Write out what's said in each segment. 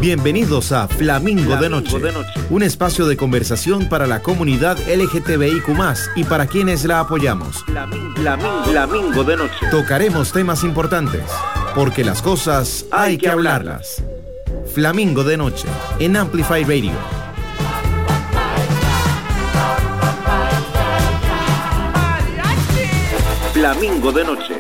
Bienvenidos a Flamingo de Noche, un espacio de conversación para la comunidad LGTBIQ+, y para quienes la apoyamos. Flamingo de Noche. Tocaremos temas importantes, porque las cosas hay que hablarlas. Flamingo de Noche, en Amplify Radio. Flamingo de Noche.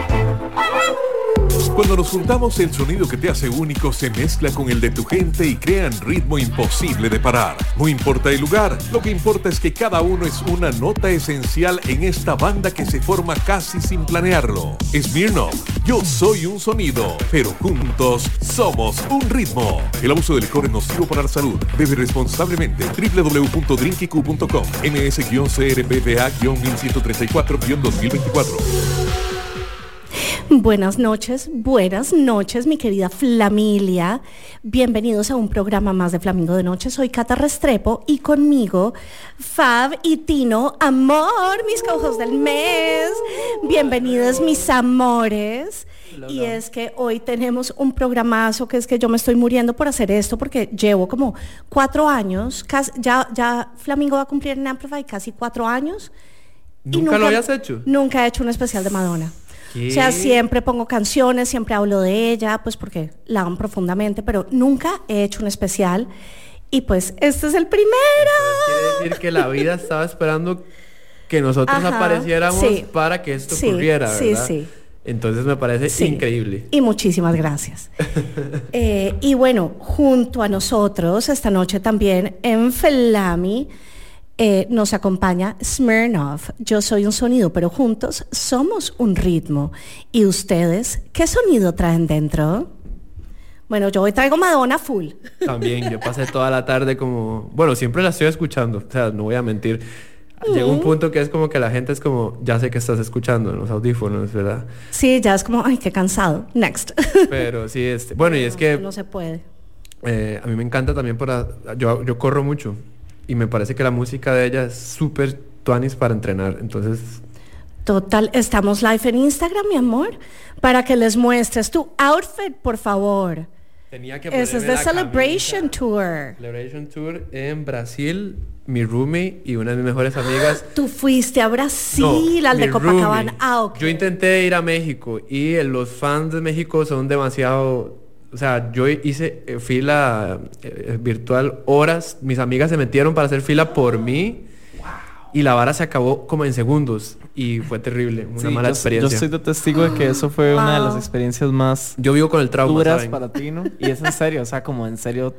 Cuando nos juntamos, el sonido que te hace único se mezcla con el de tu gente y crean ritmo imposible de parar. No importa el lugar, lo que importa es que cada uno es una nota esencial en esta banda que se forma casi sin planearlo. Smirnoff, yo soy un sonido, pero juntos somos un ritmo. El abuso del licor es nocivo para la salud. Bebe responsablemente. www.drinkiq.com. NS-CRBVA-1134-2024. Buenas noches, mi querida Flamilia. Bienvenidos a un programa más de Flamingo de Noche. Soy Cata Restrepo y conmigo Fab y Tino, amor, mis co-hosts del mes. Bienvenidos, mis amores. Y es que hoy tenemos un programazo que es que yo me estoy muriendo por hacer esto porque llevo como 4 años, ya Flamingo va a cumplir en Amplify casi 4 años. ¿Nunca lo habías hecho? Nunca he hecho un especial de Madonna. ¿Qué? O sea, siempre pongo canciones, siempre hablo de ella, pues porque la amo profundamente, pero nunca he hecho un especial. Y pues, este es el primero. Entonces, quiere decir que la vida estaba esperando que nosotros apareciéramos para que esto ocurriera, ¿verdad? Sí. Entonces me parece increíble. Y muchísimas gracias. Y bueno, junto a nosotros, esta noche también en Flami, nos acompaña Smirnoff. Yo soy un sonido, pero juntos somos un ritmo. ¿Y ustedes qué sonido traen dentro? Bueno, yo hoy traigo Madonna full. También, yo pasé toda la tarde como... Bueno, siempre la estoy escuchando, o sea, no voy a mentir. Llega un punto que es como que la gente es como... Ya sé que estás escuchando en los audífonos, ¿verdad? Sí, ya es como... Ay, qué cansado. Next. Pero sí, bueno, y es que... No se puede. A mí me encanta también yo corro mucho. Y me parece que la música de ella es súper tuanis para entrenar, entonces... Total, estamos live en Instagram, mi amor, para que les muestres tu outfit, por favor. Tenía que Ese es de Celebration Tour. Celebration Tour en Brasil, mi roomie y una de mis mejores amigas. Tú fuiste a Brasil, al de Copacabana. Okay. Yo intenté ir a México y los fans de México son demasiado... O sea, yo hice fila virtual horas. Mis amigas se metieron para hacer fila por mí. Wow. Y la vara se acabó como en segundos. Y fue terrible. Una mala experiencia. Yo soy de testigo de que eso fue una de las experiencias más... Yo vivo con el trauma, duras, ¿saben? Para ti, ¿no? Y es en serio. O sea, como en serio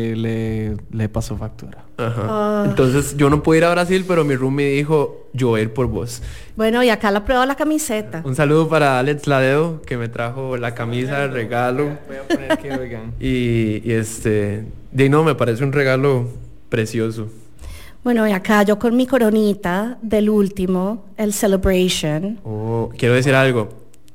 le pasó factura. Ajá. Entonces, yo no pude ir a Brasil, pero mi roomie dijo, yo voy a ir por vos. Bueno, y acá la prueba la camiseta. Un saludo para Alex Ladeo, que me trajo la camisa de regalo. Voy a poner aquí, oigan. Me parece un regalo precioso. Bueno, y acá yo con mi coronita del último, el Celebration. Quiero decir algo.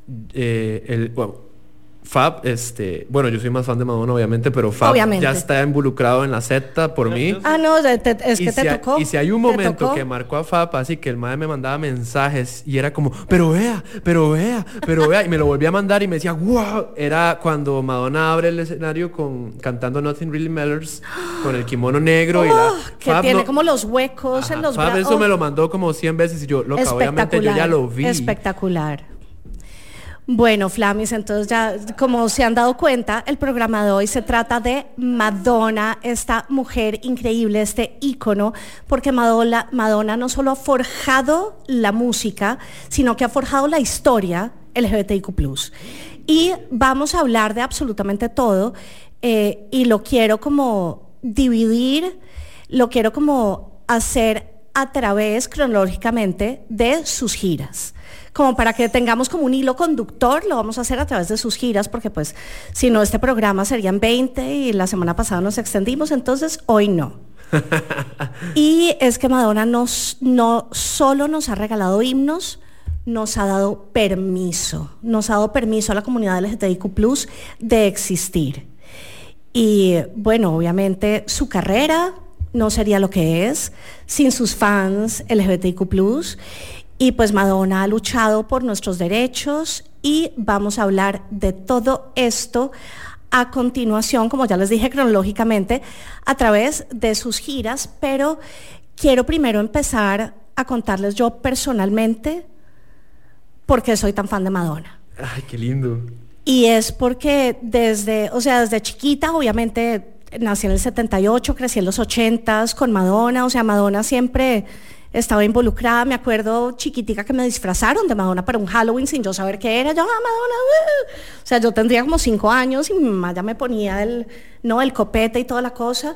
Fab, yo soy más fan de Madonna, obviamente, pero Fab ya está involucrado en la secta por mí. Ah, no, es que te tocó. Y si hay un momento que marcó a Fab, así que el madre me mandaba mensajes y era como, pero vea, y me lo volvía a mandar y me decía, wow, era cuando Madonna abre el escenario cantando Nothing Really Matters, con el kimono negro y que Fab tiene como los huecos en los brazos. Fab eso me lo mandó como 100 veces y yo, loca, obviamente yo ya lo vi. Espectacular. Bueno, Flamis, entonces ya, como se han dado cuenta, el programa de hoy se trata de Madonna, esta mujer increíble, este ícono, porque Madonna no solo ha forjado la música, sino que ha forjado la historia LGBTIQ+. Y vamos a hablar de absolutamente todo, y lo quiero como dividir, lo quiero como hacer a través, cronológicamente, de sus giras. Como para que tengamos como un hilo conductor, lo vamos a hacer a través de sus giras, porque pues si no este programa serían 20 y la semana pasada nos extendimos, entonces hoy no. Y es que Madonna no solo nos ha regalado himnos, nos ha dado permiso a la comunidad LGBTIQ+ de existir. Y bueno, obviamente su carrera no sería lo que es sin sus fans LGBTIQ+. Y pues Madonna ha luchado por nuestros derechos y vamos a hablar de todo esto a continuación, como ya les dije cronológicamente, a través de sus giras, pero quiero primero empezar a contarles yo personalmente por qué soy tan fan de Madonna. Ay, qué lindo. Y es porque desde chiquita, obviamente, nací en el 78, crecí en los 80s con Madonna, o sea, Madonna siempre estaba involucrada. Me acuerdo chiquitica que me disfrazaron de Madonna para un Halloween sin yo saber qué era. Yo, Madonna, o sea, yo tendría como 5 años y mi mamá ya me ponía el copete y toda la cosa.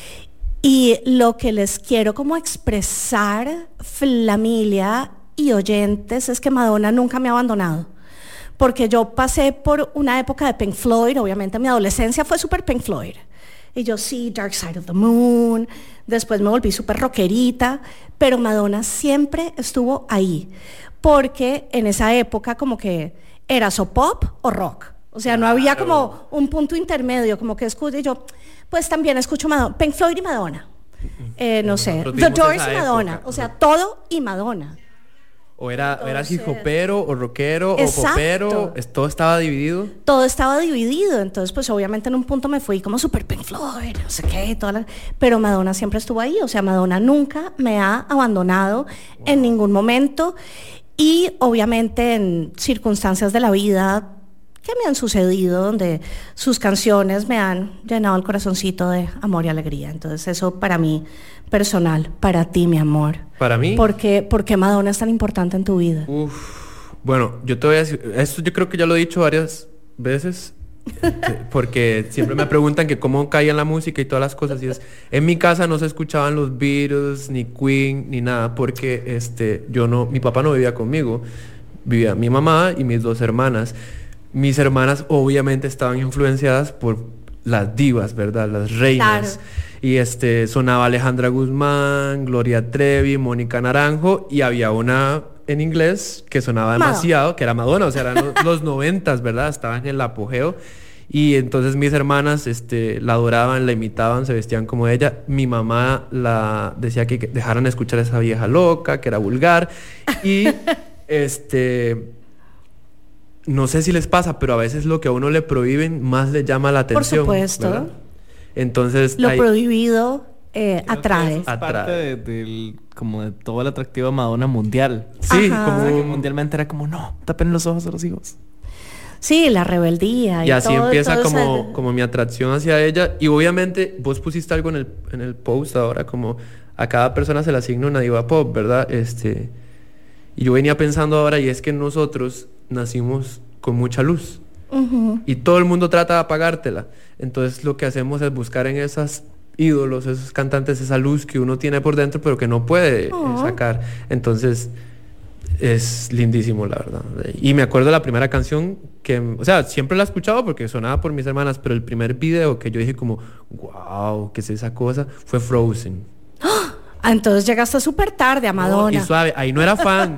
Y lo que les quiero como expresar, familia y oyentes, es que Madonna nunca me ha abandonado. Porque yo pasé por una época de Pink Floyd, obviamente mi adolescencia fue súper Pink Floyd. Y yo sí, Dark Side of the Moon, después me volví súper rockerita, pero Madonna siempre estuvo ahí, porque en esa época como que era o pop o rock, o sea, no había como un punto intermedio, como que escucho, y yo pues también escucho Madonna, Pink Floyd y Madonna, no sé, The Doors y Madonna, o sea, todo y Madonna. O eras hip hopero o rockero. Exacto. O popero, todo estaba dividido. Todo estaba dividido, entonces pues obviamente en un punto me fui como super Pink Floyd, no sé qué, pero Madonna siempre estuvo ahí, o sea, Madonna nunca me ha abandonado en ningún momento, y obviamente en circunstancias de la vida que me han sucedido, donde sus canciones me han llenado el corazoncito de amor y alegría. Entonces eso para mí, personal, para ti, mi amor. ¿Para mí? ¿Por qué Madonna es tan importante en tu vida? Bueno, yo te voy a decir, esto yo creo que ya lo he dicho varias veces, porque siempre me preguntan que cómo caía en la música y todas las cosas, y en mi casa no se escuchaban los Beatles, ni Queen, ni nada, porque mi papá no vivía conmigo, vivía mi mamá y mis 2 hermanas. Mis hermanas obviamente estaban influenciadas por las divas, ¿verdad? Las reinas. Claro. Y sonaba Alejandra Guzmán, Gloria Trevi, Mónica Naranjo, y había una en inglés que sonaba demasiado, que era Madonna, o sea, eran los 90s, ¿verdad? Estaban en el apogeo. Y entonces mis hermanas la adoraban, la imitaban, se vestían como ella. Mi mamá la decía que dejaran de escuchar a esa vieja loca, que era vulgar. Y no sé si les pasa, pero a veces lo que a uno le prohíben más le llama la atención. Por supuesto. ¿Verdad? Entonces lo prohibido atrae. Es parte de todo el atractivo de Madonna mundial. Sí, como que mundialmente era como, no, tapen los ojos a los hijos. Sí, la rebeldía. Y así empieza como mi atracción hacia ella. Y obviamente vos pusiste algo en el post ahora, como a cada persona se le asigna una diva pop, ¿verdad? Y yo venía pensando ahora, y es que nosotros nacimos con mucha luz. Y todo el mundo trata de apagártela. Entonces lo que hacemos es buscar en esos ídolos, esos cantantes, esa luz que uno tiene por dentro pero que no puede sacar. Entonces es lindísimo, la verdad. Y me acuerdo de la primera canción que, o sea, siempre la he escuchado porque sonaba por mis hermanas, pero el primer video que yo dije como, wow, ¿qué es esa cosa? Fue Frozen. Entonces llegaste súper tarde a Madonna. No, y suave, ahí no era fan.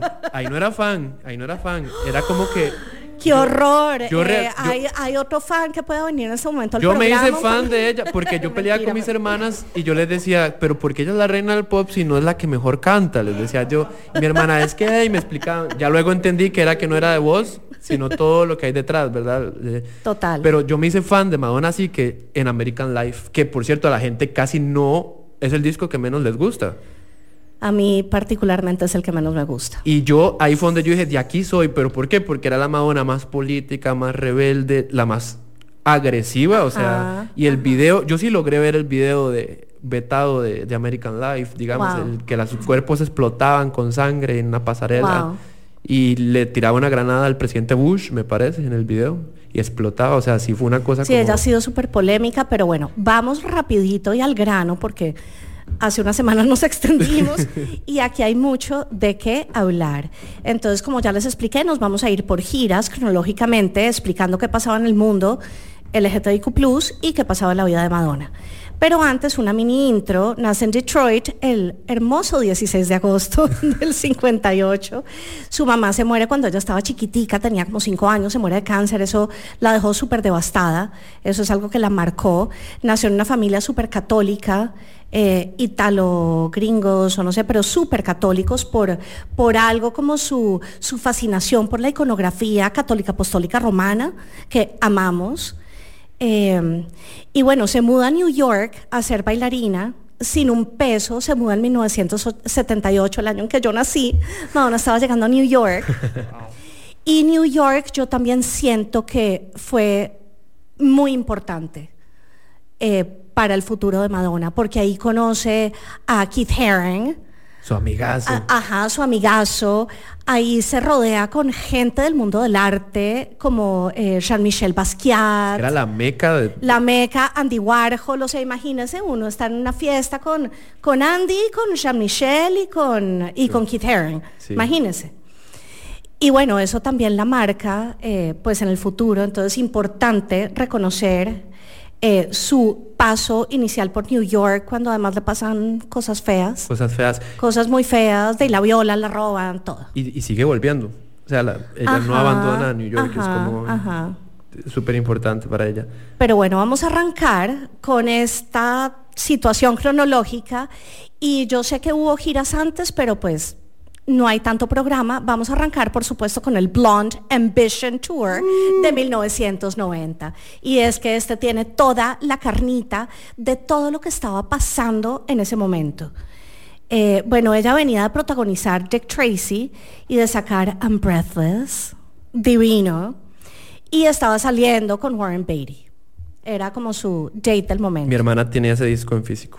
Era como que... ¡Qué horror! Hay otro fan que pueda venir en ese momento al programa. Yo me hice fan de ella porque yo peleaba con mis hermanas y yo les decía, pero ¿por qué ella es la reina del pop si no es la que mejor canta? Les decía yo. Y mi hermana, es que... Y me explicaban. Ya luego entendí que era que no era de voz, sino todo lo que hay detrás, ¿verdad? Total. Pero yo me hice fan de Madonna así que en American Life, que por cierto a la gente casi no... Es el disco que menos les gusta. A mí particularmente es el que menos me gusta. Y yo, ahí fue donde yo dije, de aquí soy. ¿Pero por qué? Porque era la Madonna más política, más rebelde, la más agresiva, o sea... Y el video, yo sí logré ver el video vetado de American Life, digamos, que sus cuerpos explotaban con sangre en una pasarela. Y le tiraba una granada al presidente Bush, me parece, en el video. Y explotaba, o sea, sí fue una cosa Sí, ella ha sido súper polémica, pero bueno, vamos rapidito y al grano porque hace unas semanas nos extendimos y aquí hay mucho de qué hablar. Entonces, como ya les expliqué, nos vamos a ir por giras cronológicamente explicando qué pasaba en el mundo LGTBIQ+, y qué pasaba en la vida de Madonna. Pero antes, una mini intro. Nace en Detroit el hermoso 16 de agosto del 58. Su mamá se muere cuando ella estaba chiquitica, tenía como 5 años, se muere de cáncer. Eso la dejó súper devastada. Eso es algo que la marcó. Nació en una familia súper católica, ítalo gringos o no sé, pero súper católicos por algo como su fascinación por la iconografía católica apostólica romana, que amamos. Y bueno, se muda a New York a ser bailarina sin un peso, se muda en 1978, el año en que yo nací. Madonna estaba llegando a New York. Y New York yo también siento que fue muy importante para el futuro de Madonna, porque ahí conoce a Keith Haring, Su amigazo. Su amigazo. Ahí se rodea con gente del mundo del arte, como Jean-Michel Basquiat. Era la meca de... La meca, Andy Warhol. O sea, imagínese uno estar en una fiesta con Andy, con Jean-Michel y con Keith Haring. Sí. Imagínese. Y bueno, eso también la marca, pues en el futuro. Entonces es importante reconocer su paso inicial por New York, cuando además le pasan cosas feas. Cosas feas. Cosas muy feas, de la violan, la roban, todo. Y sigue volviendo. O sea, ella no abandona New York, es como súper importante para ella. Pero bueno, vamos a arrancar con esta situación cronológica. Y yo sé que hubo giras antes, pero pues no hay tanto programa. Vamos a arrancar, por supuesto, con el Blonde Ambition Tour de 1990. Y es que este tiene toda la carnita de todo lo que estaba pasando en ese momento. Bueno, ella venía de protagonizar Dick Tracy y de sacar I'm Breathless, divino, y estaba saliendo con Warren Beatty. Era como su date del momento. Mi hermana tiene ese disco en físico.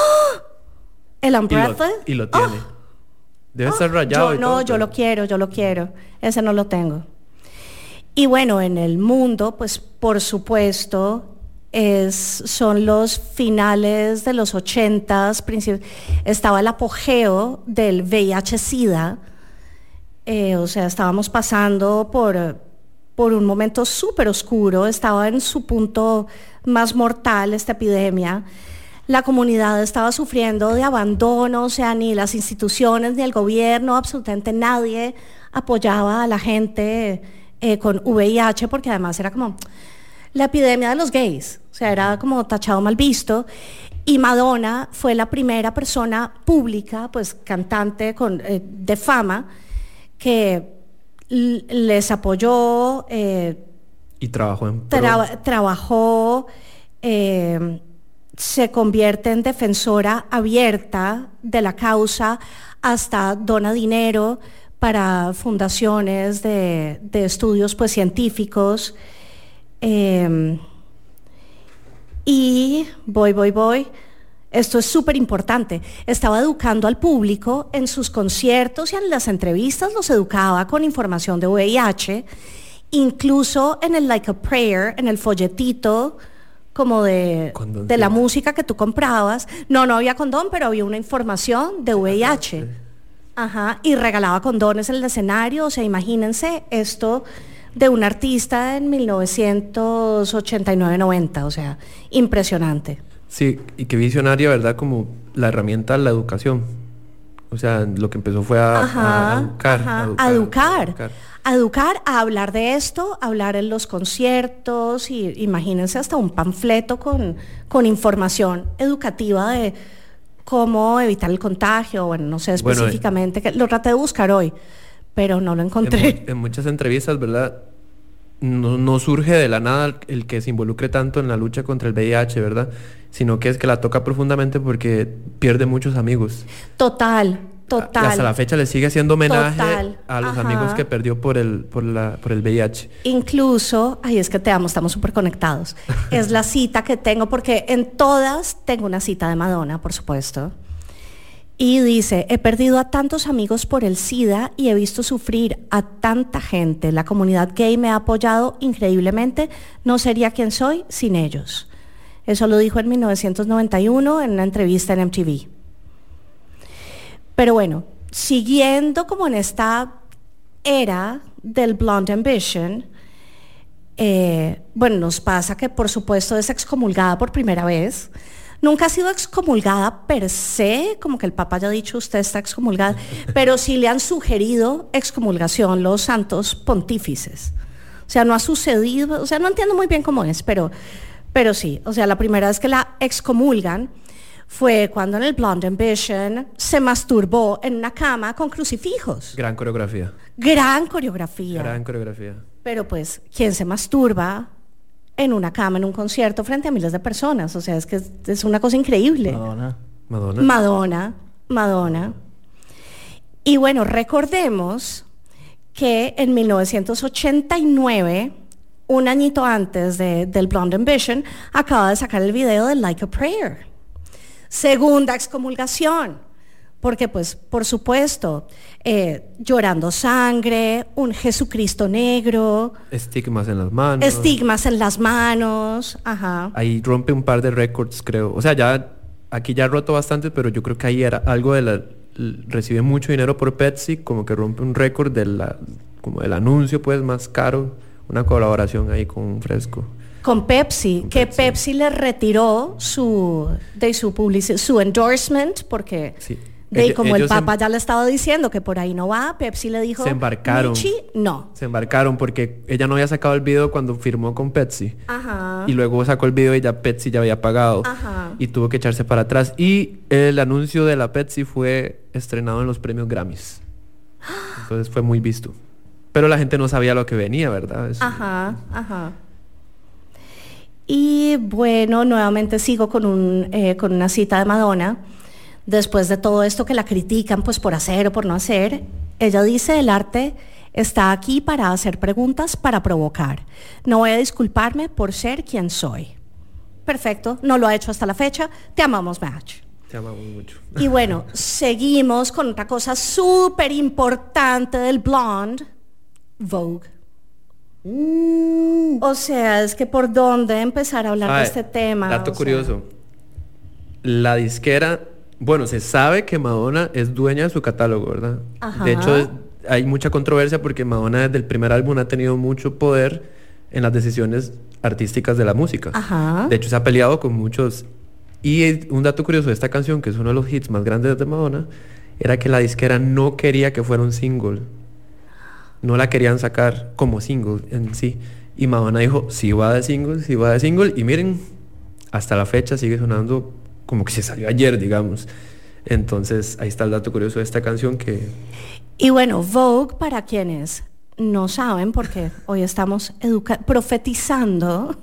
¿El I'm Breathless? Y lo tiene. Debe estar rayado. Yo lo quiero. Ese no lo tengo. Y bueno, en el mundo, pues por supuesto, son los finales de los 80s, estaba el apogeo del VIH-Sida. O sea, estábamos pasando por un momento súper oscuro, estaba en su punto más mortal esta epidemia. La comunidad estaba sufriendo de abandono, o sea, ni las instituciones ni el gobierno, absolutamente nadie apoyaba a la gente con VIH, porque además era como la epidemia de los gays, o sea, era como tachado mal visto. Y Madonna fue la primera persona pública, pues cantante de fama, que les apoyó. Y trabajó en trabajó. Se convierte en defensora abierta de la causa, hasta dona dinero para fundaciones de estudios pues científicos. Y voy. Esto es súper importante. Estaba educando al público en sus conciertos y en las entrevistas, los educaba con información de VIH, incluso en el Like a Prayer, en el folletito como de la música que tú comprabas. No había condón, pero había una información de VIH. Y regalaba condones en el escenario. O sea, imagínense esto de un artista en 1989-90. O sea, impresionante. Sí, y qué visionaria, ¿verdad? Como la herramienta de la educación. O sea, lo que empezó fue a educar, a hablar de esto, a hablar en los conciertos, y imagínense hasta un panfleto con información educativa de cómo evitar el contagio. Bueno, no sé específicamente, que lo traté de buscar hoy, pero no lo encontré. En muchas entrevistas, ¿verdad? No surge de la nada el que se involucre tanto en la lucha contra el VIH, ¿verdad? Sino que es que la toca profundamente porque pierde muchos amigos. Total. Y hasta la fecha le sigue haciendo homenaje a los amigos que perdió por el VIH. Incluso, es que te amo, estamos súper conectados. Es la cita que tengo, porque en todas tengo una cita de Madonna, por supuesto. Y dice: he perdido a tantos amigos por el SIDA y he visto sufrir a tanta gente. La comunidad gay me ha apoyado increíblemente. No sería quien soy sin ellos. Eso lo dijo en 1991 en una entrevista en MTV. Pero bueno, siguiendo como en esta era del Blonde Ambition, nos pasa que por supuesto es excomulgada por primera vez. Nunca ha sido excomulgada per se, como que el Papa haya dicho usted está excomulgada, pero sí le han sugerido excomulgación los santos pontífices. O sea, no ha sucedido, o sea, no entiendo muy bien cómo es, pero sí. O sea, la primera vez que la excomulgan fue cuando en el Blonde Ambition se masturbó en una cama con crucifijos. Gran coreografía. Gran coreografía. Gran coreografía. Pero pues, ¿quién se masturba en una cama, en un concierto, frente a miles de personas. O sea, es que es una cosa increíble. Madonna. Y bueno, recordemos que en 1989, un añito antes del Blonde Ambition, acaba de sacar el video de Like a Prayer. Segunda excomulgación, porque pues, por supuesto, llorando sangre, un Jesucristo negro. Estigmas en las manos. Ajá. Ahí rompe un par de récords, creo. O sea, aquí ya ha roto bastante, pero yo creo que ahí era algo recibe mucho dinero por Pepsi, como que rompe un récord como el anuncio pues más caro, una colaboración ahí con un fresco. Con Pepsi, Pepsi le retiró su endorsement, porque sí. Como el Papa ya le estaba diciendo que por ahí no va, Pepsi le dijo, se embarcaron. Michi, no. Se embarcaron porque ella no había sacado el video cuando firmó con Pepsi. Ajá. Y luego sacó el video y ya Pepsi ya había pagado. Ajá. Y tuvo que echarse para atrás. Y el anuncio de la Pepsi fue estrenado en los premios Grammys. Entonces fue muy visto. Pero la gente no sabía lo que venía, ¿verdad? Ajá. Y bueno, nuevamente sigo con una cita de Madonna. Después de todo esto que la critican pues por hacer o por no hacer, ella dice: el arte está aquí para hacer preguntas, para provocar. No voy a disculparme por ser quien soy. Perfecto, no lo ha hecho hasta la fecha. Te amamos, Match. Te amamos mucho. Y bueno, seguimos con otra cosa súper importante del Blonde, Vogue. O sea, es que por dónde empezar a hablar de este tema. Dato curioso. La disquera... Bueno, se sabe que Madonna es dueña de su catálogo, ¿verdad? Ajá. De hecho, hay mucha controversia porque Madonna desde el primer álbum ha tenido mucho poder en las decisiones artísticas de la música. Ajá. De hecho, se ha peleado con muchos. Y un dato curioso de esta canción, que es uno de los hits más grandes de Madonna, era que la disquera no quería que fuera un single. No la querían sacar como single en sí. Y Madonna dijo, sí va de single. Y miren, hasta la fecha sigue sonando como que se salió ayer, digamos. Entonces, ahí está el dato curioso de esta canción que... Y bueno, Vogue, para quienes no saben, porque hoy estamos profetizando,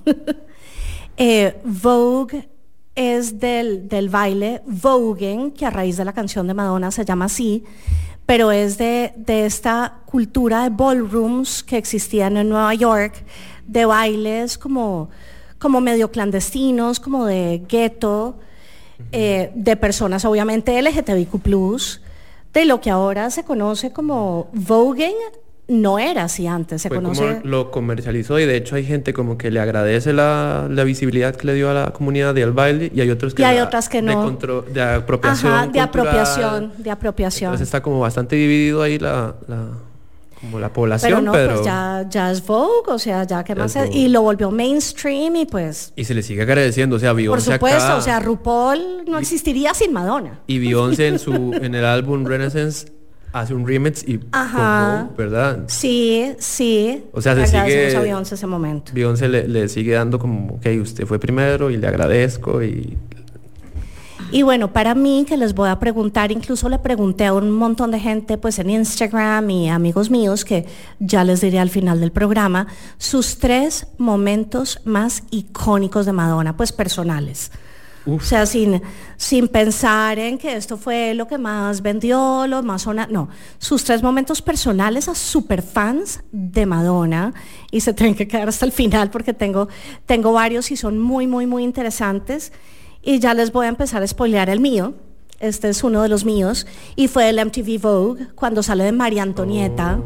Vogue es del baile voguing, que a raíz de la canción de Madonna se llama así, pero es de esta cultura de ballrooms que existían en Nueva York, de bailes como medio clandestinos, como de gueto, de personas obviamente LGTBIQ+, de lo que ahora se conoce como voguing. No era así antes, se conoce... Como lo comercializó, y de hecho hay gente como que le agradece la visibilidad que le dio a la comunidad del baile, y hay otros que... Y hay otras que no. De apropiación. Ajá, de apropiación. Entonces está como bastante dividido ahí como la población, pero pues ya es Vogue, o sea, ya que más... Y lo volvió mainstream y pues... Y se le sigue agradeciendo, o sea, Beyoncé... Por supuesto, o sea, RuPaul no existiría sin Madonna. Y Beyoncé en el álbum Renaissance hace un remix y como, ¿verdad? Sí. O sea, se sigue a Beyoncé ese momento. Beyoncé le sigue dando como, ok, usted fue primero y le agradezco. Y bueno, para mí, que les voy a preguntar, incluso le pregunté a un montón de gente pues en Instagram y amigos míos, que ya les diré al final del programa, sus 3 momentos más icónicos de Madonna, pues personales. Uf. O sea, sin pensar en que esto fue lo que más vendió, lo más no, sus 3 momentos personales a superfans de Madonna, y se tienen que quedar hasta el final porque tengo varios y son muy, muy, muy interesantes, y ya les voy a empezar a spoilear el mío. Este es uno de los míos, y fue el MTV Vogue, cuando sale de María Antonieta.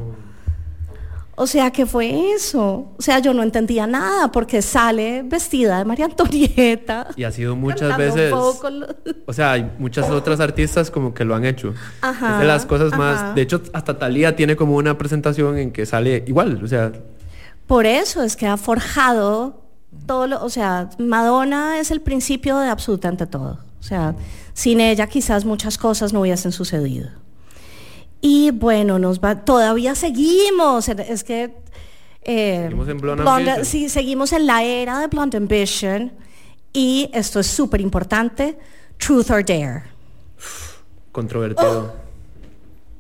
O sea, ¿qué fue eso? O sea, yo no entendía nada porque sale vestida de María Antonieta. Y ha sido muchas veces... O sea, hay muchas otras artistas como que lo han hecho. Ajá, es de las cosas más... De hecho, hasta Thalía tiene como una presentación en que sale igual, o sea... Por eso es que ha forjado todo o sea, Madonna es el principio de absolutamente todo. O sea, sin ella quizás muchas cosas no hubiesen sucedido. Y bueno, todavía seguimos, es que... seguimos en Blonde Ambition. Sí, seguimos en la era de Blonde Ambition, y esto es súper importante, Truth or Dare. Controvertido.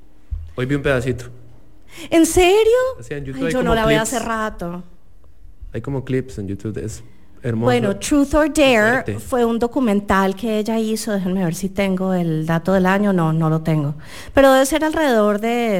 Hoy vi un pedacito. ¿En serio? O sea, en YouTube yo no la veo hace rato. Hay como clips en YouTube, es hermoso. Bueno, Truth or Dare Fuerte. fue un documental que ella hizo, déjenme ver si tengo el dato del año, no lo tengo, pero debe ser alrededor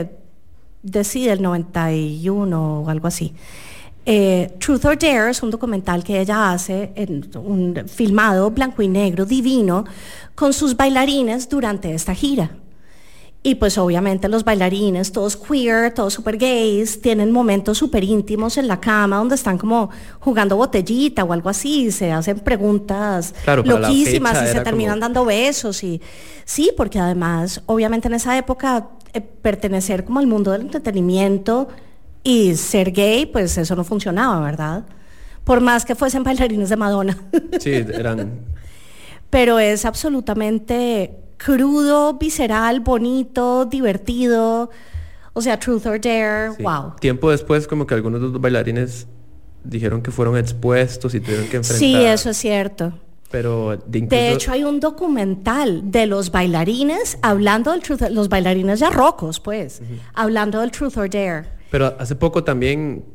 sí, del 91 o algo así. Truth or Dare es un documental que ella hace, filmado blanco y negro, divino, con sus bailarines durante esta gira. Y pues obviamente los bailarines, todos queer, todos super gays, tienen momentos súper íntimos en la cama donde están como jugando botellita o algo así, y se hacen preguntas Claro, para la loquísimas fecha y se era terminan como- dando besos. Y sí, porque además, obviamente en esa época, pertenecer como al mundo del entretenimiento y ser gay, pues eso no funcionaba, ¿verdad? Por más que fuesen bailarines de Madonna. Sí, eran... Pero es absolutamente crudo, visceral, bonito, divertido. O sea, Truth or Dare, sí. wow. Tiempo después como que algunos de los bailarines dijeron que fueron expuestos y tuvieron que enfrentar... Sí, eso es cierto. Pero incluso... De hecho, hay un documental de los bailarines hablando del Truth, los bailarines ya rocos, pues, hablando del Truth or Dare. Pero hace poco también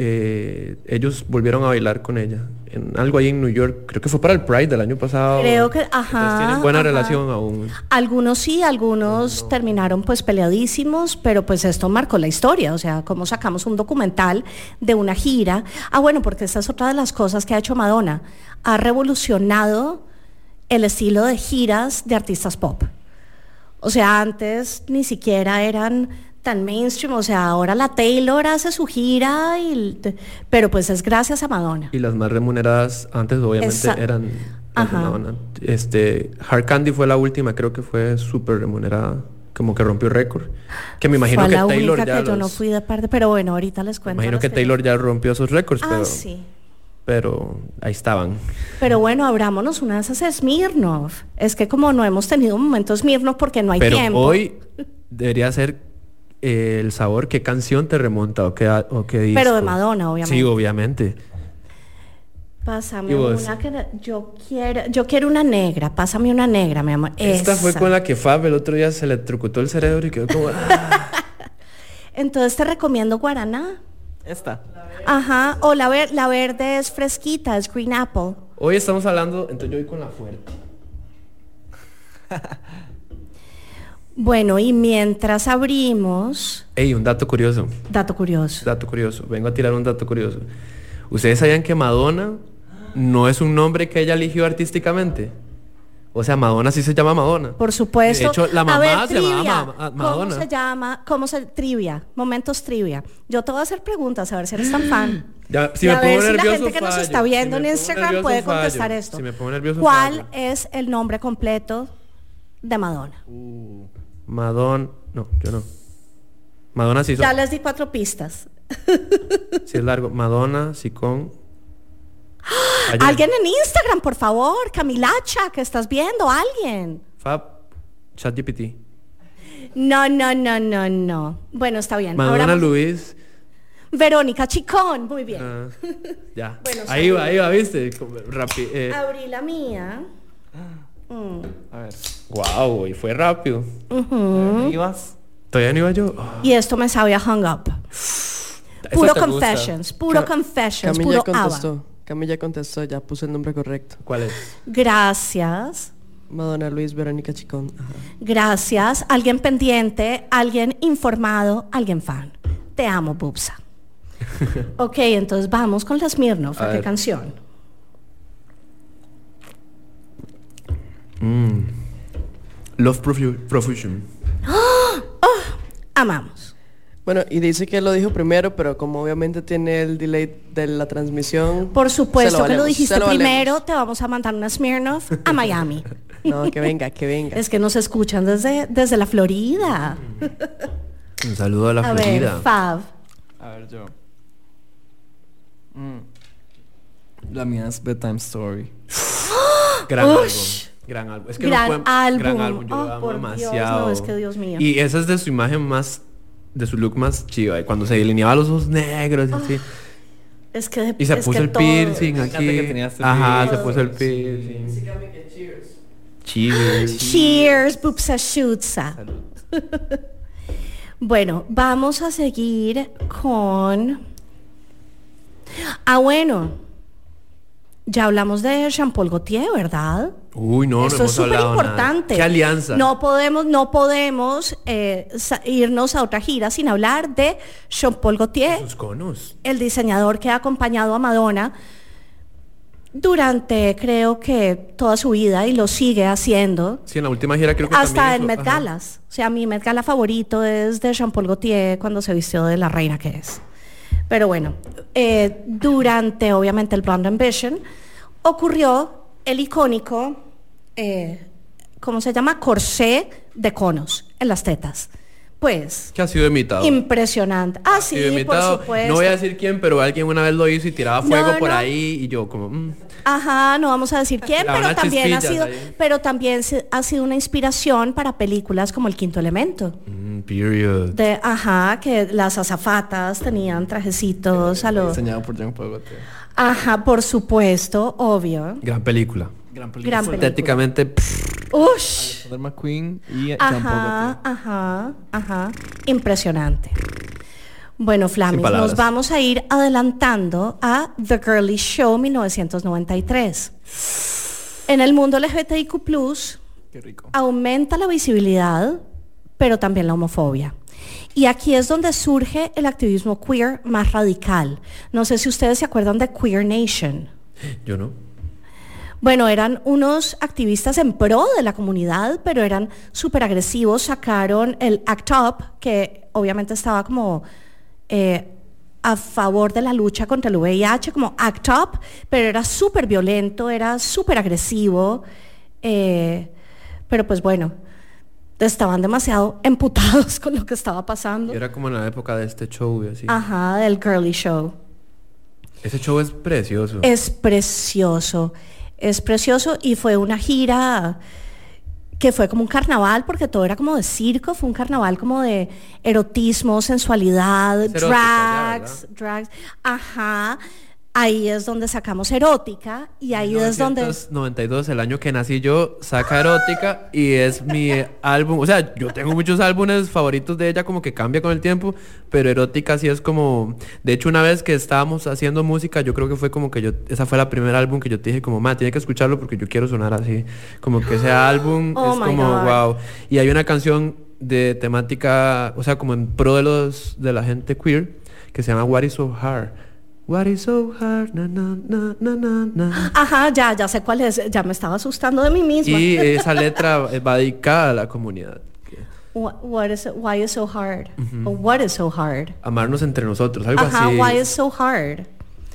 ellos volvieron a bailar con ella. En algo ahí en New York. Creo que fue para el Pride del año pasado. Creo que, Entonces tienen buena relación aún. Algunos sí, algunos terminaron pues peleadísimos, pero pues esto marcó la historia, o sea, cómo sacamos un documental de una gira. Bueno, porque esta es otra de las cosas que ha hecho Madonna. Ha revolucionado el estilo de giras de artistas pop. O sea, antes ni siquiera eran tan mainstream, o sea, ahora la Taylor hace su gira, pero pues es gracias a Madonna. Y las más remuneradas antes obviamente eran las de Madonna. Hard Candy fue la última, creo que fue súper remunerada, como que rompió récord. Que me imagino Fue que la Taylor única ya que yo no fui de parte, pero bueno, ahorita les cuento. Me imagino que Taylor ya rompió esos récords, sí. pero ahí estaban. Pero bueno, abrámonos una de esas Smirnoff. Es que como no hemos tenido un momento Smirnoff porque no hay Pero tiempo. hoy debería ser el sabor, qué canción te remonta o qué disco. Pero de Madonna, obviamente. Sí, obviamente. Pásame una que yo quiero una negra. Pásame una negra, mi amor. Esta fue con la que Fab el otro día se le electrocutó el cerebro y quedó como... Entonces te recomiendo Guaraná. Esta. Ajá, o la verde es fresquita, es Green Apple. Hoy estamos hablando, entonces yo voy con la fuerte. Bueno, y mientras abrimos... Ey, un dato curioso. Dato curioso. Dato curioso. Vengo a tirar un dato curioso. ¿Ustedes sabían que Madonna no es un nombre que ella eligió artísticamente? O sea, Madonna sí se llama Madonna. Por supuesto. De hecho, la mamá a ver, se trivia. llamaba Madonna. ¿Cómo se llama? Trivia? Momentos trivia. Yo te voy a hacer preguntas, a ver si eres tan fan. Ya, si Y me a pongo ver si la nervioso, gente que nos fallo. está viendo Si me en pongo Instagram nervioso, puede fallo. contestar esto. Si me pongo nervioso, ¿Cuál fallo. es el nombre completo de Madonna? Madonna... No, yo no. Madonna sí son... Ya les di 4 pistas. Sí es largo. Madonna, Sicón... Ayer. Alguien en Instagram, por favor. Camilacha, que estás viendo. Alguien. Fab, ChatGPT. No. Bueno, está bien. Madonna Ahora Luis. Verónica Chicón. Muy bien. Ya. Bueno, ahí va, ¿viste? Abrí la mía. A ver. Wow, y fue rápido. ¿Ibas? Todavía no iba yo. Y esto me sabe a Hung Up. Puro confessions, puro ABBA. Camilla contestó, ya puse el nombre correcto. ¿Cuál es? Gracias. Madonna Luis Verónica Chicón. Ajá. Gracias. Alguien pendiente, alguien informado, alguien fan. Te amo, Bubsa. Ok, entonces vamos con la Smirnoff. A ¿Qué ver. canción? Love Profusion. Amamos. Bueno, y dice que lo dijo primero, pero como obviamente tiene el delay de la transmisión... Por supuesto que lo valemos, dijiste se lo primero. Te vamos a mandar una Smirnoff a Miami. No, que venga, que venga. Es que nos escuchan desde la Florida. Un saludo a la A Florida. ver, Fab. A ver, yo. La mía es Bedtime Story. Gran álbum. Ush. Gran álbum. Es que Gran no pueden- álbum. Gran álbum. Yo Oh, lo amo por Dios, demasiado. no, es que Dios mío. Y esa es de su imagen más... De su look más chiva. Y cuando se delineaba los ojos negros y así. Es que Y se es puso que el todo- piercing encanta aquí. que tenía este Ajá, se piercing. puso el piercing. Cheers. Cheers, Bubsa Shutsa. Bueno, vamos a seguir con... Ah, bueno. Ya hablamos de Jean-Paul Gaultier, ¿verdad? Uy, no Esto hemos es súper hablado importante. nada. ¿Qué alianza? No podemos irnos a otra gira sin hablar de Jean-Paul Gaultier, Sus conos. el diseñador que ha acompañado a Madonna durante, creo que toda su vida, y lo sigue haciendo. Sí, en la última gira creo que Hasta también en hizo- Met ajá. Galas. O sea, mi Met Gala favorito es de Jean-Paul Gaultier cuando se vistió de la reina que es. Pero bueno, durante obviamente el Blonde Ambition ocurrió el icónico, ¿cómo se llama? Corsé de conos en las tetas. Pues, Que ha sido imitado. impresionante. Ah, Ha sí, sido por imitado. supuesto. No voy a decir quién, pero alguien una vez lo hizo y tiraba fuego No, por no. ahí y yo como... Ajá, no vamos a decir quién, Tiraban pero unas también ha chispillas sido, ahí. pero también ha sido una inspiración para películas como El Quinto Elemento. period. Ajá, que las azafatas tenían trajecitos a los... Diseñado por Jean-Paul Gaultier. Ajá, por supuesto, obvio. Gran película. Gran película. Gran película. Estéticamente... Ush. Alexander McQueen y Jean-Paul Ajá, Gaultier. ajá. Impresionante. Bueno, Flamis, Sin palabras. nos vamos a ir adelantando a The Girly Show 1993. En el mundo LGBTIQ+, Qué rico. aumenta la visibilidad, pero también la homofobia. Y aquí es donde surge el activismo queer más radical. No sé si ustedes se acuerdan de Queer Nation. Yo no. Bueno, eran unos activistas en pro de la comunidad, pero eran súper agresivos. Sacaron el ACT UP, que obviamente estaba como a favor de la lucha contra el VIH, como ACT UP, pero era súper violento, era súper agresivo. Pero pues bueno, estaban demasiado emputados con lo que estaba pasando. Era como en la época de este show y así. Ajá, del Girly Show. Ese show es precioso. Es precioso y fue una gira que fue como un carnaval porque todo era como de circo, fue un carnaval como de erotismo, sensualidad, Es erótica drags, ajá. Ahí es donde sacamos Erótica y ahí es donde 1992, el año que nací yo, saca Erótica y es mi álbum, o sea, yo tengo muchos álbumes favoritos de ella, como que cambia con el tiempo, pero Erótica sí es como, de hecho una vez que estábamos haciendo música, yo creo que fue como que esa fue la primer álbum que yo te dije como, tiene que escucharlo porque yo quiero sonar así, como que ese álbum Oh es my como, God. wow, y hay una canción de temática, o sea, como en pro de la gente queer, que se llama What Is So Hard. What is so hard, na na na na na na. ajá, ya sé cuál es, ya me estaba asustando de mí misma. Y esa letra va dedicada a la comunidad. Why is so hard? O what is so hard? Amarnos entre nosotros, algo Ajá, así. why is so hard?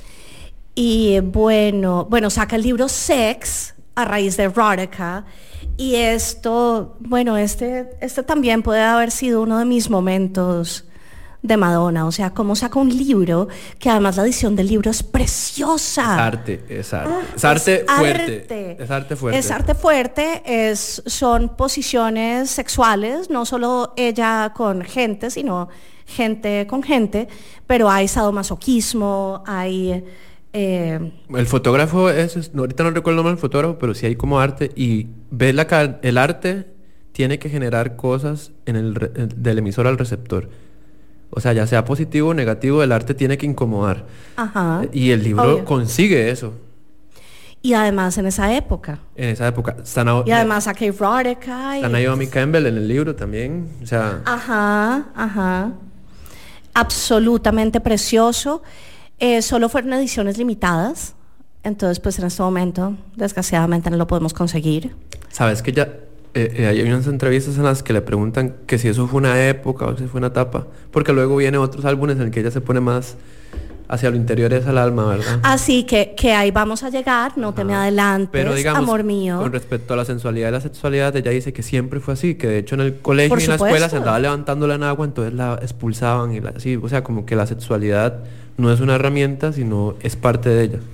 Y bueno, saca el libro Sex a raíz de Erotica. Y esto, bueno, este también puede haber sido uno de mis momentos de Madonna. O sea, cómo saca un libro que además la edición del libro es preciosa. Es arte. Es arte fuerte. Es arte fuerte. Es arte fuerte, son posiciones sexuales, no solo ella con gente, sino gente con gente, pero hay sadomasoquismo, hay... El fotógrafo ahorita no recuerdo el nombre del fotógrafo, pero sí hay como arte y ves el arte tiene que generar cosas del emisor al receptor. O sea, ya sea positivo o negativo, el arte tiene que incomodar. Ajá. Y el libro Obvio. consigue eso. Y además en esa época. En esa época. Y además saca Erotica. Está Naomi Campbell en el libro también. O sea, Ajá. Absolutamente precioso. Solo fueron ediciones limitadas. Entonces, pues en este momento, desgraciadamente, no lo podemos conseguir. sabes que ya hay unas entrevistas en las que le preguntan que si eso fue una época o si fue una etapa, porque luego vienen otros álbumes en el que ella se pone más hacia lo interior es al alma, ¿verdad? Así que ahí vamos a llegar, no te me adelantes, Pero digamos, amor mío. con respecto a la sensualidad y la sexualidad, ella dice que siempre fue así, que de hecho en el colegio Por y en la escuela supuesto. se andaba levantándola en agua, entonces la expulsaban y así, o sea, como que la sexualidad no es una herramienta, sino es parte de ella.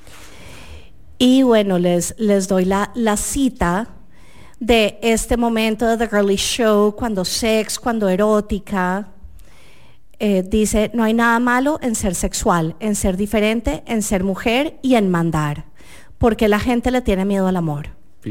Y bueno, les doy la cita de este momento de The Girly Show, cuando Sex, cuando Erótica. Dice, no hay nada malo en ser sexual, en ser diferente, en ser mujer y en mandar, porque la gente le tiene miedo al amor.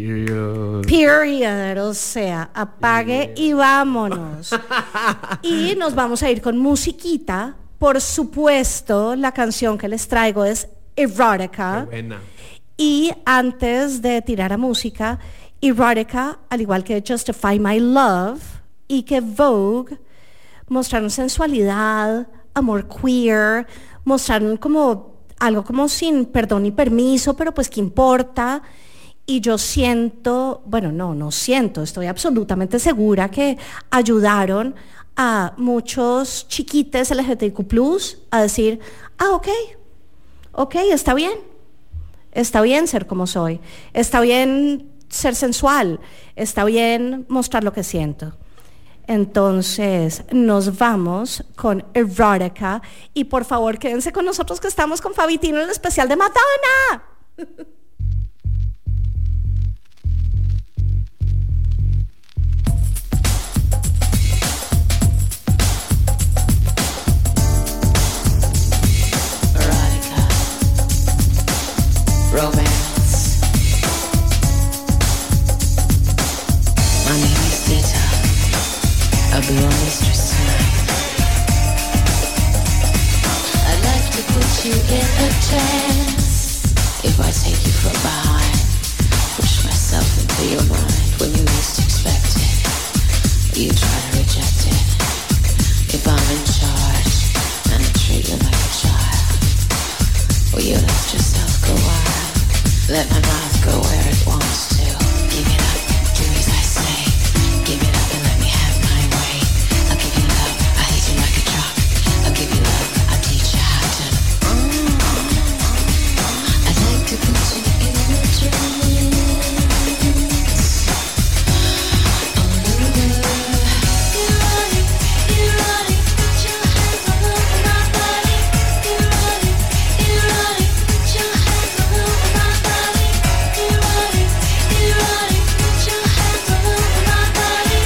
Period, o sea, apague y vámonos. Y nos vamos a ir con musiquita, por supuesto, la canción que les traigo es Erotica. Qué buena. Y antes de tirar a música, Erotica, al igual que Justify My Love y que Vogue, mostraron sensualidad, amor queer, mostraron como algo como sin perdón ni permiso, pero pues qué importa. Y yo siento, bueno, no siento, estoy absolutamente segura que ayudaron a muchos chiquites LGBTQ+ a decir, ok, está bien ser como soy, está bien ser sensual, está bien mostrar lo que siento. Entonces nos vamos con Erotica y por favor quédense con nosotros que estamos con Fabitino en el especial de Madonna. Romance. My name is Zita. I'll be your mistress tonight. I'd like to put you in a trance. If I take you from behind, push myself into your mind when you least expect it. You try to reject it. If I'm in charge and I treat you like a child, will you let yourself go wild? Let my mouth go where it wants to. Give it up, do as I say. Give it up and let me have my way. I'll give you love, I'll hit you like a truck. I'll give you love, I'll teach you how to. I'd like to put you in a trance. Erotic, put your hands all over my body. Erotic, put your hands all over my body. Erotic, put your hands all over my body.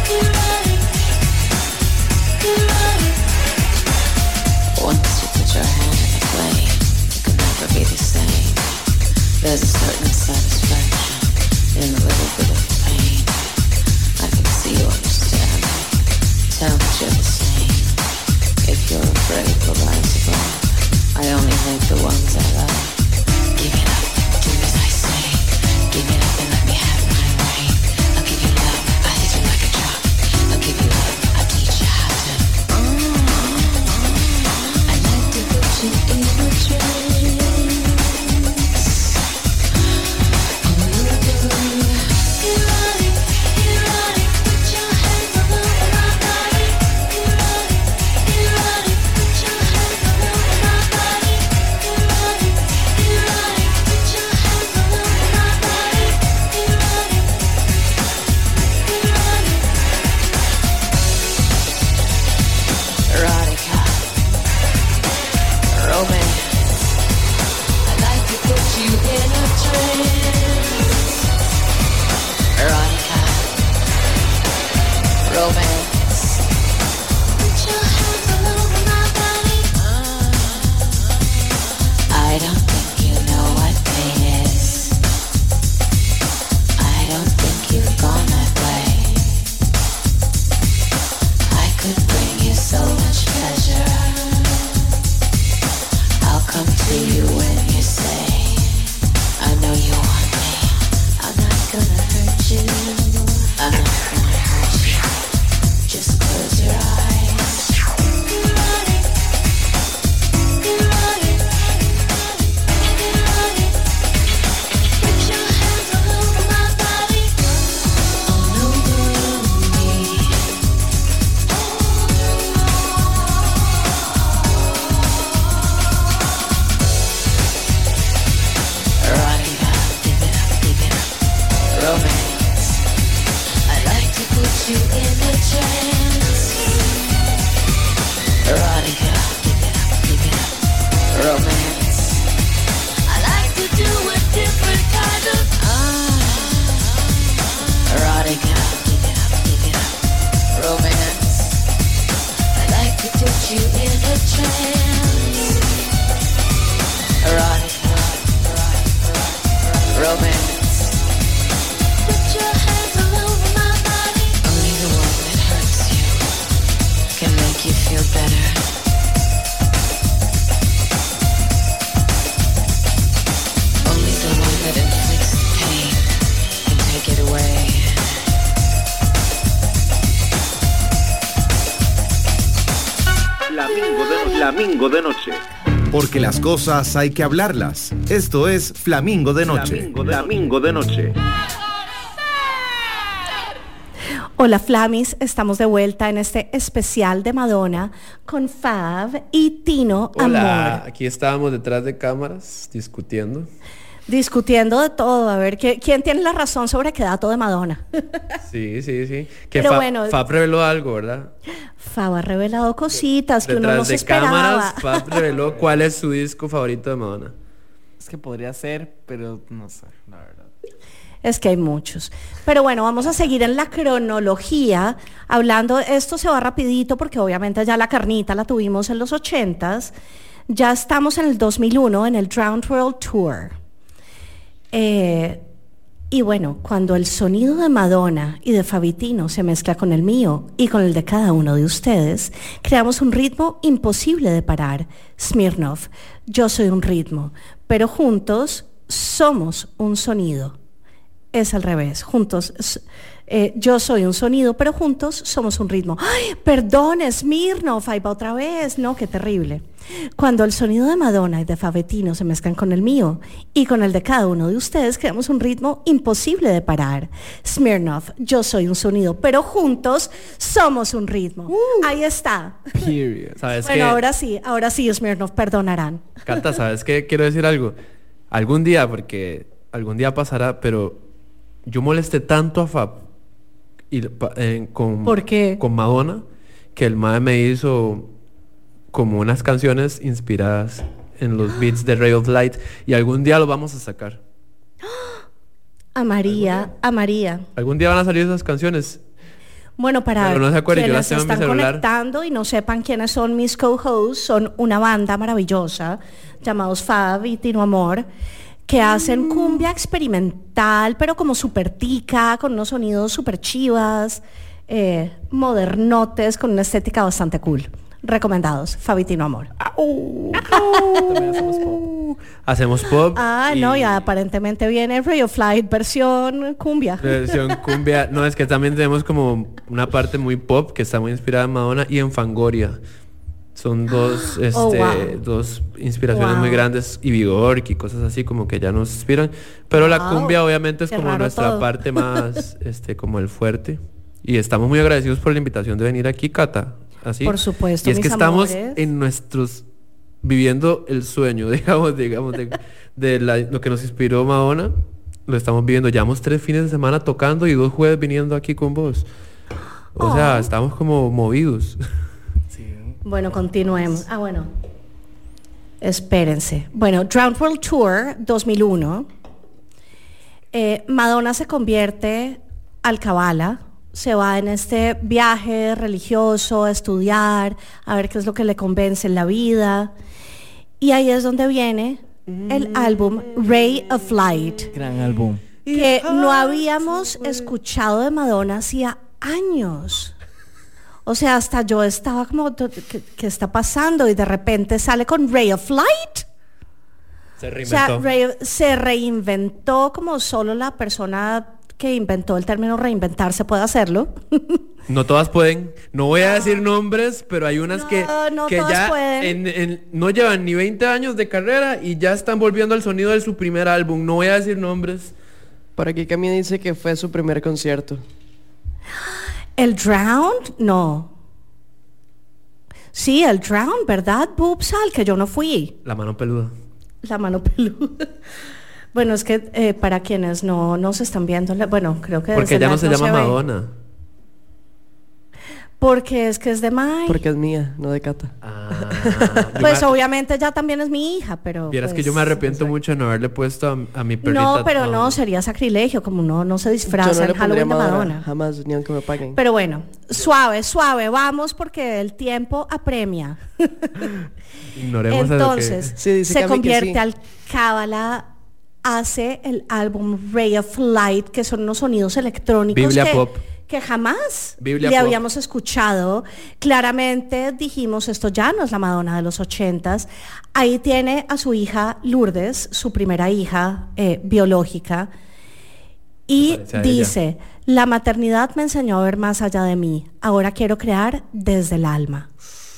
Erotic. Once you put your hand in the flame, it can never be the same. There's a certain satisfaction in a little bit of pain. I can see you understand me. Tell me you're the same. If you're afraid we'll rise above, I only hate the ones I love. Give it up, do as I say. Give it up and let me have my way. I'll give you love, I'll hit you like a truck. I'll give you love, I'll teach you how to. I'd like to put you in a trance. Erotic, put your hands all over my body. Erotic, put your hands all over my body. Erotic, put your hands all over my body. Erotic. Erotica. Romance. I'd like to put you in a trance. Erotica. Romance. Put your hands all over my body. I don't think you know what pain is. I don't think you've gone that way. I could bring you so much pleasure. I'll come to you when you say, I know you want me. I'm not gonna hurt you. I'm not gonna hurt you. Just close your eyes. Erotic. Put your hands all over my body. All over me. Erotica, give it up. Romance. I'd like to put you in a trance. Erotica, give it up. Romance. I like to do a different kind of erotica, give it up. Romance. I like to put you in a trance. Erotica. Romance. Put your hands all over my body. Only the one that hurts you. Flamingo de Noche. Porque las cosas hay que hablarlas. Esto es Flamingo de Noche. Flamingo de Noche. Hola Flamis, estamos de vuelta en este especial de Madonna con Fab y Tino Hola, Amor. aquí estábamos detrás de cámaras discutiendo. Discutiendo de todo, a ver, ¿quién tiene la razón sobre qué dato de Madonna? Sí. Que Pero bueno, Fab reveló algo, ¿verdad? Fab ha revelado cositas que uno no Detrás se de esperaba. cámaras, Fab reveló cuál es su disco favorito de Madonna. Es que podría ser, pero no sé, la verdad. Es que hay muchos. Pero bueno, vamos a seguir en la cronología. Hablando, esto se va rapidito porque obviamente ya la carnita la tuvimos en los 80s. Ya estamos en el 2001 en el Drowned World Tour. Y bueno, cuando el sonido de Madonna y de Fabitino se mezcla con el mío y con el de cada uno de ustedes, creamos un ritmo imposible de parar. Smirnoff, yo soy un ritmo, pero juntos somos un sonido. Es al revés, juntos, yo soy un sonido, pero juntos somos un ritmo. ¡Ay, perdón, Smirnoff! Ahí va otra vez. No, qué terrible. Cuando el sonido de Madonna y de Fabitino se mezclan con el mío y con el de cada uno de ustedes, creamos un ritmo imposible de parar. Smirnoff, yo soy un sonido, pero juntos somos un ritmo. Ahí está. Period. ¿Sabes Bueno, qué? ahora sí, Smirnoff, perdonarán. Cata, ¿sabes qué? Quiero decir algo. Algún día, porque algún día pasará, pero yo molesté tanto a Fab ¿Por qué? con Madonna que el mae me hizo como unas canciones inspiradas en los beats de Ray of Light y algún día lo vamos a sacar. A María. Algún día van a salir esas canciones. Bueno, para Pero no se acuerden, yo quienes las tengo en mi están celular. conectando y no sepan quiénes son mis co-hosts, son una banda maravillosa llamados Fab y Tino Amor, que hacen cumbia experimental, pero como súper tica, con unos sonidos súper chivas, modernotes, con una estética bastante cool. Recomendados, Fab y Tino Amor. También hacemos pop. Hacemos pop. No, y aparentemente viene Ray of Light versión cumbia. Versión cumbia. No, es que también tenemos como una parte muy pop que está muy inspirada en Madonna y en Fangoria. Son dos, wow. dos inspiraciones Wow. muy grandes y Bjork y cosas así como que ya nos inspiran. Pero la Wow. cumbia obviamente es Qué como raro nuestra todo. parte más, como el fuerte. Y estamos muy agradecidos por la invitación de venir aquí, Cata. Así. Por supuesto, Y es que mis estamos amores. en nuestros viviendo el sueño, digamos, de lo que nos inspiró Madonna. Lo estamos viviendo. Llevamos 3 fines de semana tocando y 2 jueves viniendo aquí con vos. O sea, estamos como movidos. Bueno, continuemos. Bueno. Espérense. Bueno, Drowned World Tour 2001. Madonna se convierte al Kabbalah. Se va en este viaje religioso a estudiar, a ver qué es lo que le convence en la vida. Y ahí es donde viene el álbum Ray of Light, Gran álbum. que no habíamos escuchado de Madonna hacía años. O sea, hasta yo estaba como, ¿qué está pasando? Y de repente sale con Ray of Light. Se O sea, se reinventó como solo la persona que inventó el término reinventarse puede hacerlo. No todas pueden. No voy a decir nombres, pero hay unas que todas ya pueden. no llevan ni 20 años de carrera y ya están volviendo al sonido de su primer álbum. No voy a decir nombres. Por aquí Cami dice que fue su primer concierto. ¿El Drowned? No. Sí, el Drowned, ¿verdad, Boobs? Al que yo no fui. La mano peluda. La mano peluda. Bueno, es que para quienes no se están viendo, bueno, creo que Porque desde ya no live se llama ve. Madonna. Porque es que es de Mai. Porque es mía, no de Cata. Pues obviamente ya también es mi hija, pero Vieras pues, que yo me arrepiento mucho de no haberle puesto a mi perrita. No, pero Madonna. no, sería sacrilegio, como no se Yo disfraza no en le pondría Halloween de Madonna, Madonna. jamás, ni aunque me paguen. Pero bueno, suave, vamos porque el tiempo apremia. Ignoremos Entonces, Sí, dice se Cami que convierte sí. al Kabbalah, hace el álbum Ray of Light, que son unos sonidos electrónicos Biblia pop. que jamás Biblia le pop. habíamos escuchado. Claramente dijimos, esto ya no es la Madonna de los 80s. Ahí tiene a su hija Lourdes, su primera hija biológica, y Se parece a dice, la maternidad me enseñó a ver más allá de mí. Ahora quiero crear desde el alma.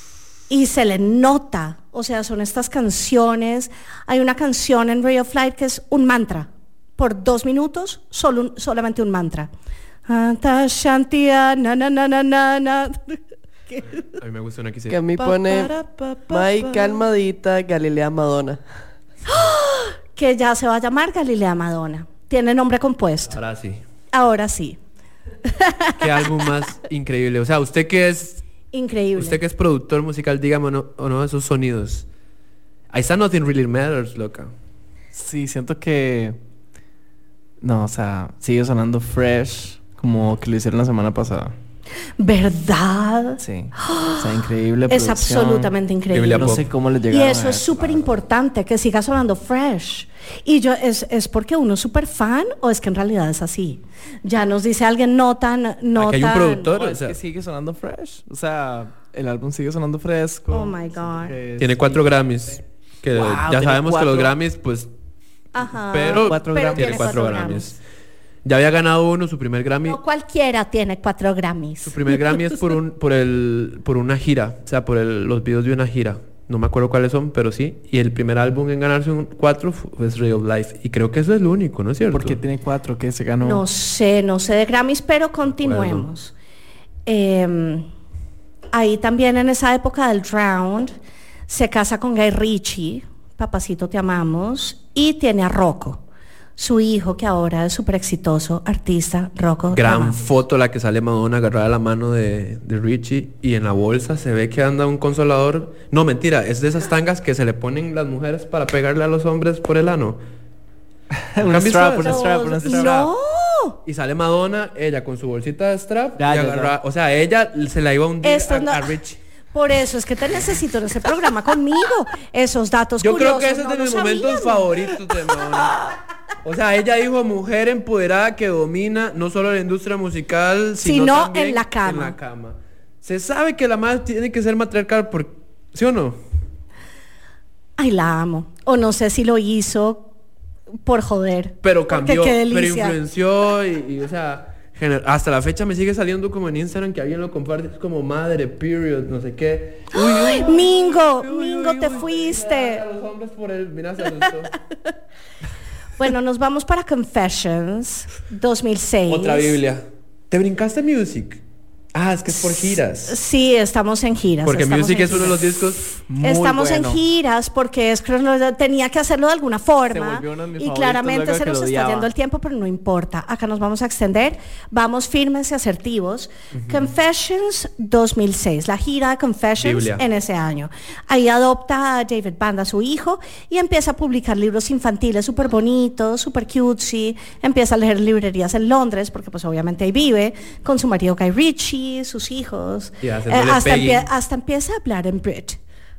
y se le nota, o sea, son estas canciones. Hay una canción en Ray of Light que es un mantra, por 2 minutos, solamente un mantra. Anta Shantia, na na na na na na. A mí me gusta una que Que a mí pone Mai calmadita Galilea Madonna. Que ya se va a llamar Galilea Madonna. Tiene nombre compuesto. Ahora sí. Ahora sí. Qué álbum más increíble. O sea, usted que es Increíble. productor musical, dígame o no esos sonidos. Ahí está Nothing Really Matters, loca. Sí, siento que... No, o sea, sigue sonando fresh como que lo hicieron la semana pasada. ¿Verdad? Sí. O sea, increíble Es producción. absolutamente increíble. No sé cómo le Y llegaron eso a es súper importante, que siga sonando fresh. Y yo, ¿es porque uno es súper fan o es que en realidad es así? Ya nos dice alguien no tan... Aquí hay un productor, No, o es sea, que sigue sonando fresh. O sea, el álbum sigue sonando fresco. Oh my God. tiene 4 Grammys. Que Wow, ya tiene sabemos que 4. los Grammys, pues... Ajá. Pero 4 Pero Grammys. tiene tiene 4 4 Grammys. Ya había ganado uno, su primer Grammy. No cualquiera tiene 4 Grammys. Su primer Grammy es por una gira. O sea, los videos de una gira. No me acuerdo cuáles son, pero sí. Y el primer álbum en ganarse un 4 fue Ray of Life. Y creo que eso es lo único, ¿no es cierto? Porque tiene 4 que se ganó. No sé de Grammys, pero continuemos. Ahí también en esa época del Drowned se casa con Guy Ritchie, papacito te amamos, y tiene a Rocco, su hijo que ahora es súper exitoso, artista, Rocco. te Gran amamos. foto la que sale Madonna agarrada a la mano de Richie. Y en la bolsa se ve que anda un consolador. No, mentira, es de esas tangas que se le ponen las mujeres para pegarle a los hombres por el ano. un ¿Han visto strap, eso? un strap, un strap. No. Y sale Madonna, ella con su bolsita de strap Ya, y ya, agarra, o sea, ella se la iba a hundir Esto no- a Richie. Por eso es que te necesito en ese programa conmigo. Esos datos Yo creo curiosos que ese es no de mis los momentos sabíamos. favoritos de Madonna. O sea, ella dijo mujer empoderada que domina no solo la industria musical, sino también en la cama. en la cama. Se sabe que la madre tiene que ser matriarcal, ¿sí o no? Ay, la amo. O no sé si lo hizo por joder. Pero Porque cambió, qué pero delicia. influenció y, o sea, hasta la fecha me sigue saliendo como en Instagram que alguien lo comparte, es como madre, period, no sé qué. Ay, Mingo, Mingo, te Uy, fuiste. a los hombres por él, mira, se asustó. Bueno, nos vamos para Confessions 2006. Otra Biblia. ¿Te brincaste Music? Ah, es que es por giras. Sí, estamos en giras. Porque estamos Music en es uno de los giras. discos Estamos bueno. en giras porque tenía que hacerlo de alguna forma volvió uno de mis y favoritos claramente luego se que nos lo está odiaba. yendo el tiempo, pero no importa. Acá nos vamos a extender. Vamos firmes y asertivos. Confessions 2006, la gira de Confessions Biblia. en ese año. Ahí adopta a David Banda, su hijo, y empieza a publicar libros infantiles súper bonitos, súper cutesy. Empieza a leer librerías en Londres, porque pues obviamente ahí vive, con su marido Guy Ritchie, sus hijos. Y haciéndole pegging. Hasta empieza a hablar en Brit.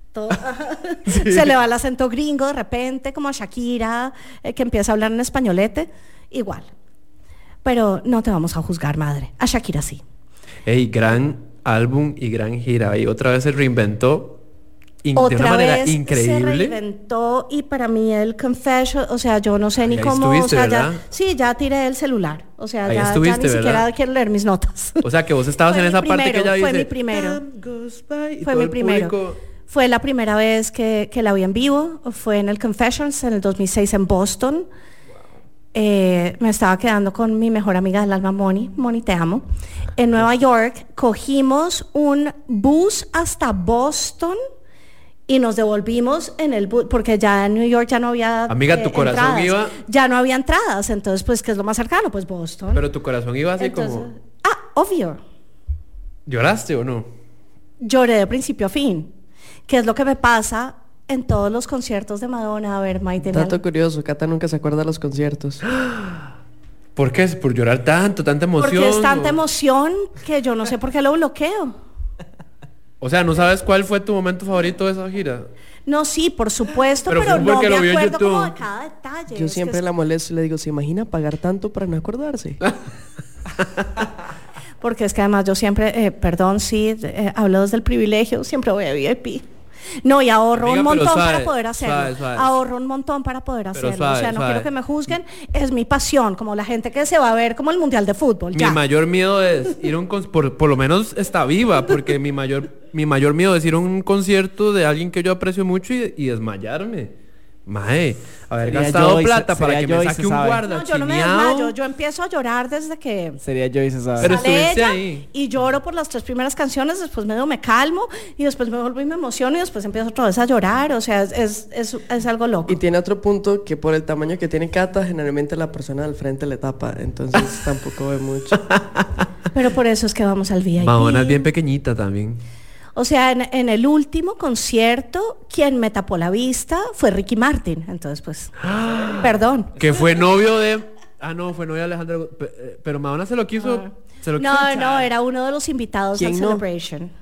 Se le va el acento gringo de repente, como a Shakira, que empieza a hablar en españolete. Igual. Pero no te vamos a juzgar, madre. A Shakira sí. Ey, gran álbum y gran gira. Y otra vez se reinventó de una Otra manera vez se increíble. reinventó y para mí el Confession, o sea, yo no sé ni Ahí cómo, estuviste, o sea, ¿verdad? sí, ya tiré el celular, o sea, Ahí ya estuviste, ni siquiera ¿verdad? quiero leer mis notas. O sea, que vos estabas Fue en mi esa parte que primero, ella fue dice. mi primero. "Time goes by", y Fue todo mi el primero. público- Fue la primera vez que la vi en vivo, fue en el Confessions en el 2006 en Boston. Me estaba quedando con mi mejor amiga del alma, Moni, te amo. En Nueva York cogimos un bus hasta Boston y nos devolvimos en el bus, porque ya en New York ya no había Amiga, tu corazón entradas. iba- Ya no había entradas, entonces pues ¿qué es lo más cercano? Pues Boston. Pero tu corazón iba así Entonces, como... obvio. ¿Lloraste o no? Lloré de principio a fin, que es lo que me pasa en todos los conciertos de Madonna. A ver, Maite. Dato curioso, Cata nunca se acuerda de los conciertos. ¿Por qué? ¿Por llorar tanto, tanta emoción? Porque es tanta o- emoción que yo no sé por qué lo bloqueo. O sea, ¿no sabes cuál fue tu momento favorito de esa gira? No, sí, por supuesto, Pero pero, fue no porque me lo vio en acuerdo como de YouTube. cada detalle. Yo Es siempre que es- la molesto y le digo, ¿se imagina pagar tanto para no acordarse? Porque es que además yo siempre, perdón, sí, hablo desde el privilegio, siempre voy a VIP. No, y ahorro Amiga, un pero montón suave, para poder hacerlo. suave, suave. Ahorro un montón para poder hacerlo. suave, o sea, no suave. quiero que me juzguen. Es mi pasión, como la gente que se va a ver como el Mundial de Fútbol. Mi Ya. mayor miedo es ir a un por lo menos está viva, porque mi mayor mi mayor miedo es ir a un concierto de alguien que yo aprecio mucho y desmayarme. Mae, haber Sería gastado yo plata sería para que yo me y saque se un sabe. guarda No, yo no me chineado. desmayo, yo empiezo a llorar desde que Sería yo y se sabe. Pero sale estuviste ella ahí. y lloro por las 3 primeras canciones, después medio me calmo y después me vuelvo y me emociono y después empiezo otra vez a llorar, o sea, es algo loco. Y tiene otro punto que por el tamaño que tiene Cata, generalmente la persona del frente le tapa, entonces tampoco ve mucho. Pero por eso es que vamos al VIP. Madonna es bien pequeñita también. O sea, en el último concierto, quien me tapó la vista fue Ricky Martin. Entonces, pues, perdón. Que fue novio de... Ah, no, fue novio de Alejandra... Pero Madonna se lo quiso... Se lo quiso No, echar. era uno de los invitados al ¿Quién no? Celebration.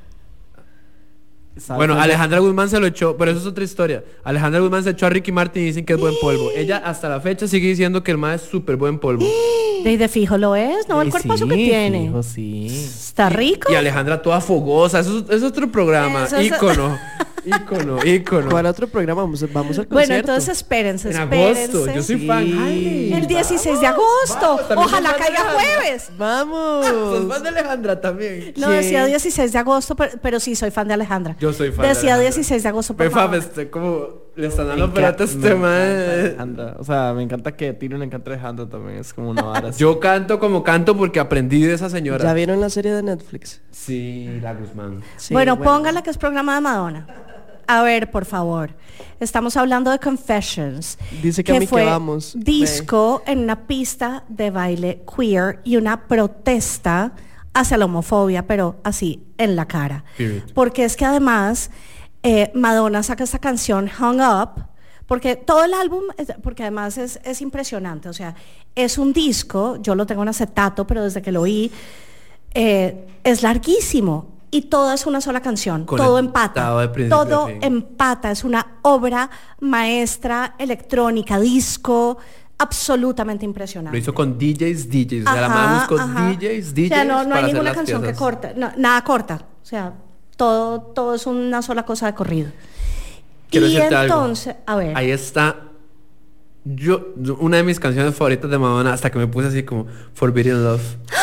Bueno, Alejandra Guzmán se lo echó, pero eso es otra historia. Alejandra Guzmán se echó a Ricky Martin y dicen que es buen polvo. Ella hasta la fecha sigue diciendo que el mae es súper buen polvo. De fijo lo es, ¿no? El cuerpazo que tiene. Fijo, sí. Está rico. Y Alejandra toda fogosa. Eso es otro programa. Eso es- Ícono. Ícono. ¿Cuál otro programa? Vamos al concierto. Bueno, entonces espérense. En agosto. Yo soy fan. Sí. Ay. El 16 de agosto. también Ojalá soy fan de caiga Alejandra. jueves. ¿Sos ¡Vamos! fan de Alejandra también? No, decía 16 de agosto, pero sí soy fan de Alejandra. Yo soy fan de Decía Alejandra. 16 de agosto, por Me favor. como le están Me dando pelota a encanta- este me mae. encanta Alejandra. O sea, me encanta que a Tiro le encanta Alejandra también. Es como una vara así. Yo canto como canto porque aprendí de esa señora. ¿Ya vieron la serie de Netflix? Sí, la Guzmán. Sí, bueno, póngala que es programa de Madonna. A ver, por favor. Estamos hablando de Confessions. Dice que a mí que fue vamos. disco en una pista de baile queer y una protesta hacia la homofobia, pero así, en la cara. Period. Porque es que además Madonna saca esta canción Hung Up, porque todo el álbum, porque además es impresionante, o sea, es un disco, yo lo tengo en acetato, pero desde que lo oí, es larguísimo. Y todo es una sola canción, todo empata, Conectado de principio a todo fin. empata, es una obra maestra electrónica, disco, absolutamente impresionante. Lo hizo con DJs. O sea, la mae buscó ajá. DJs. O sea, no para hay hacer ninguna las canción que piezas. corte, nada corta, o sea, todo es una sola cosa de corrido. Quiero y decirte algo. entonces, a ver, Ahí está. Una de mis canciones favoritas de Madonna, hasta que me puse así como Forbidden Love.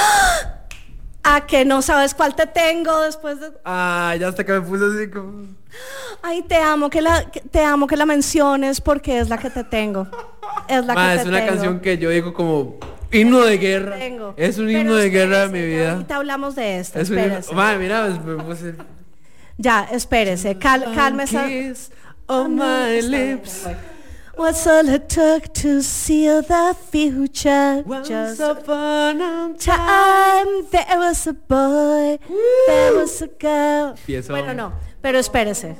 ¿a que no sabes cuál te tengo después de... Ay, ya hasta que me puse así como... Ay, te amo que la menciones porque es la que te tengo. Es la Ma, que es te una tengo. canción que yo digo como himno de guerra. Tengo. Es un Pero himno de guerra de mi espérese, vida. Ahorita hablamos de esto, Es un himno... espérese. Ma, mira, me puse... Ya, espérese, cálmese. Kiss on my lips. What's all it took to seal the future? Once Just upon a time, there was a boy, there was a girl. Empiezo. Bueno, no, pero espérese.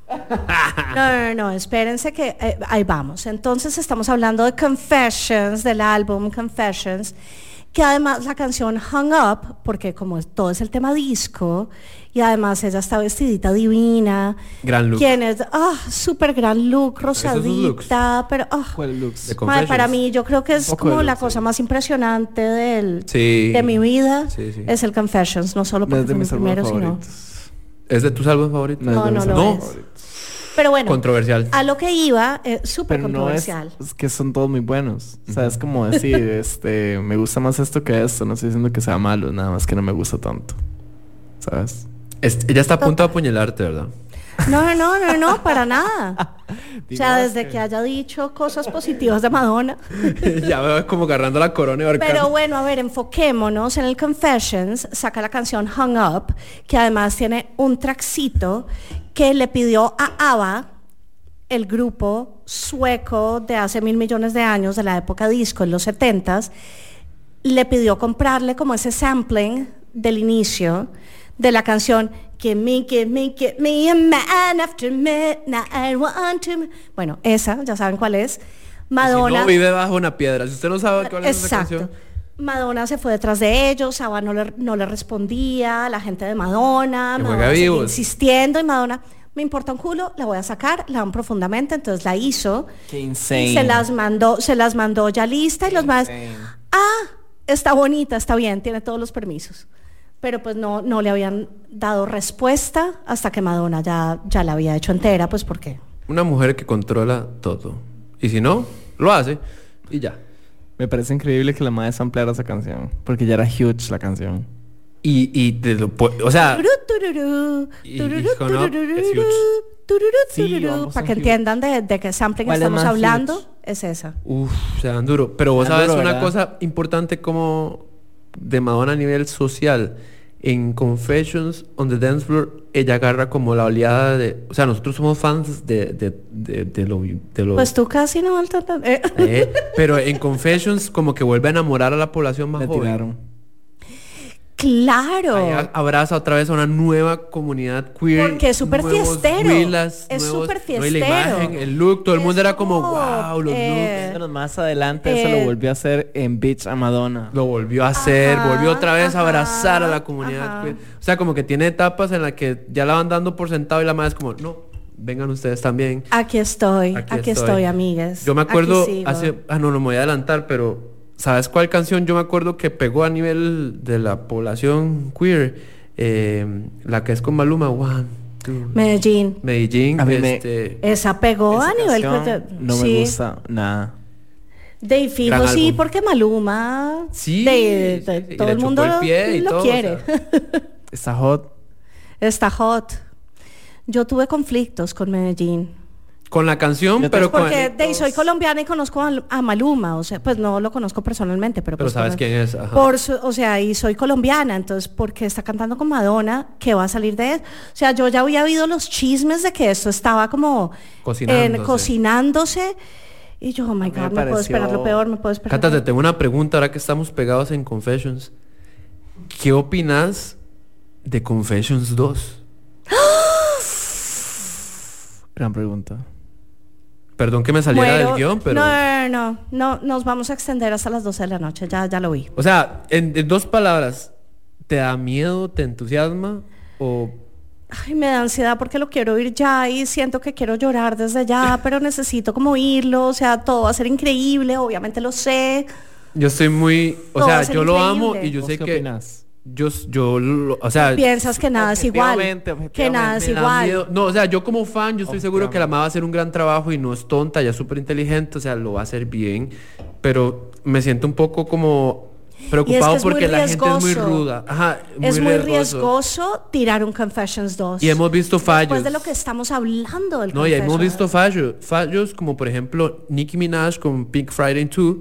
No, espérense que ahí vamos. Entonces estamos hablando de Confessions, del álbum Confessions, que además la canción Hung Up, porque como todo es el tema disco, y además ella está vestidita divina. Gran look. ¿Quién es? Súper gran look, Esos looks. rosadita, pero... ¿Cuál looks? De Madre, Confessions. para mí yo creo que es Un poco como de la looks, cosa sí. más impresionante Sí. de mi vida, Sí, sí. es el Confessions, no solo porque Es de fue mi mis álbumes primero, sino... favoritos. ¿Es de tus álbumes favoritos? No, es de no mis lo álbumes es. favoritos. Pero bueno, Controversial. a lo que iba, súper Pero no es, controversial. es que son todos muy buenos. O sea, es como decir, me gusta más esto que esto. No estoy diciendo que sea malo, nada más que no me gusta tanto. ¿Sabes? Ella está a punto de apuñalarte, ¿verdad? No, para nada. O Digo, sea, es desde que haya dicho cosas positivas de Madonna. Ya me veo como agarrando la corona y ahorcando. Pero bueno, a ver, enfoquémonos en el Confessions. Saca la canción Hung Up, que además tiene un trackcito que le pidió a ABBA, el grupo sueco de hace 1.000 millones de años, de la época disco, en los 70s, le pidió comprarle como ese sampling del inicio de la canción Give me a man after midnight, I want to... Bueno, esa, ya saben cuál es. Madonna... Si no vive bajo una piedra. Si usted no sabe cuál es esa Exacto. canción. Madonna se fue detrás de ellos, ABBA no le respondía, la gente de Madonna, Que Madonna juega seguía vivos. insistiendo y Madonna, me importa un culo, la voy a sacar, la amo profundamente, entonces la hizo. Qué Y insane. se las mandó ya lista y los más, está bonita, está bien, tiene todos los permisos. Pero pues no le habían dado respuesta hasta que Madonna ya la había hecho entera, pues porque Una mujer que controla todo. Y si no, lo hace. Y ya. Me parece increíble que la madre sampleara esa canción. Porque ya era huge la canción. o sea, Tururú, y tururú, Come Up tururú, es huge. tururú, Sí, tururú. vamos Para a que huge. entiendan de qué sampling ¿Cuál es estamos más hablando, huge? es esa. se dan duro. Pero vos Se dan sabes duro, una ¿verdad? cosa importante como de Madonna a nivel social. En Confessions on the Dance Floor, ella agarra como la oleada de... O sea, nosotros somos fans de lo... Pues tú casi no vas a... pero en Confessions como que vuelve a enamorar a la población más Me joven. tiraron. Claro. Ahí abraza otra vez a una nueva comunidad queer. Porque es súper nuevos fiestero. huilas, Es nuevos- súper no, y la fiestero. imagen, el look, todo el mundo Es era como, como, wow, los looks. Pero más adelante eso lo volvió a hacer en Bitch a Madonna. Lo volvió a hacer, Ajá, volvió otra vez a ajá, abrazar a la comunidad ajá. queer. O sea, como que tiene etapas en las que ya la van dando por sentado y la madre es como, no, vengan ustedes también. Aquí estoy, Aquí aquí estoy. estoy, amigues. Yo me acuerdo Aquí sigo. no me voy a adelantar, pero ¿sabes cuál canción yo me acuerdo que pegó a nivel de la población queer? La que es con Maluma, One, Two. Medellín. Medellín, A mí me- Esa pegó Esa a nivel... canción no sí. me gusta nada. De fijo, Gran sí, álbum. porque Maluma... Sí, de- sí, y todo le el chupó mundo el pie y lo todo, quiere. o sea. Está hot. Está hot. Yo tuve conflictos con Medellín. Con la canción, Yo pero con... Porque soy colombiana y conozco a Maluma, o sea, pues no lo conozco personalmente, pero Pero pues sabes por- quién es, ajá. o sea, y soy colombiana, entonces porque está cantando con Madonna, ¿qué va a salir de eso? O sea, yo ya había oído los chismes de que esto estaba como cocinándose y yo, oh my me God, me puedo pareció- esperar lo peor, me puedo esperar. Cata, lo te peor. tengo una pregunta ahora que estamos pegados en Confessions. ¿Qué opinas de Confessions 2? Gran pregunta. Perdón que me saliera Muero. del guión, pero... No, nos vamos a extender hasta las 12 de la noche, ya lo vi. O sea, en dos palabras, ¿te da miedo, te entusiasma o... Ay, me da ansiedad porque lo quiero oír ya y siento que quiero llorar desde ya, pero necesito como oírlo, o sea, todo va a ser increíble, obviamente lo sé. Yo estoy muy... O Todo va sea, a ser yo lo increíble. amo y yo ¿Vos sé qué que... opinas? O sea... Piensas que nada es igual, que nada es me da igual. miedo. No, o sea, yo como fan, yo estoy seguro que la mamá va a hacer un gran trabajo y no es tonta, ella es súper inteligente, o sea, lo va a hacer bien, pero me siento un poco como preocupado es muy porque la gente es muy riesgoso. ruda. Ajá, Es muy riesgoso tirar un Confessions 2. Y hemos visto fallos. Después de lo que estamos hablando del No, y hemos Confessions. visto fallos como por ejemplo Nicki Minaj con Pink Friday 2.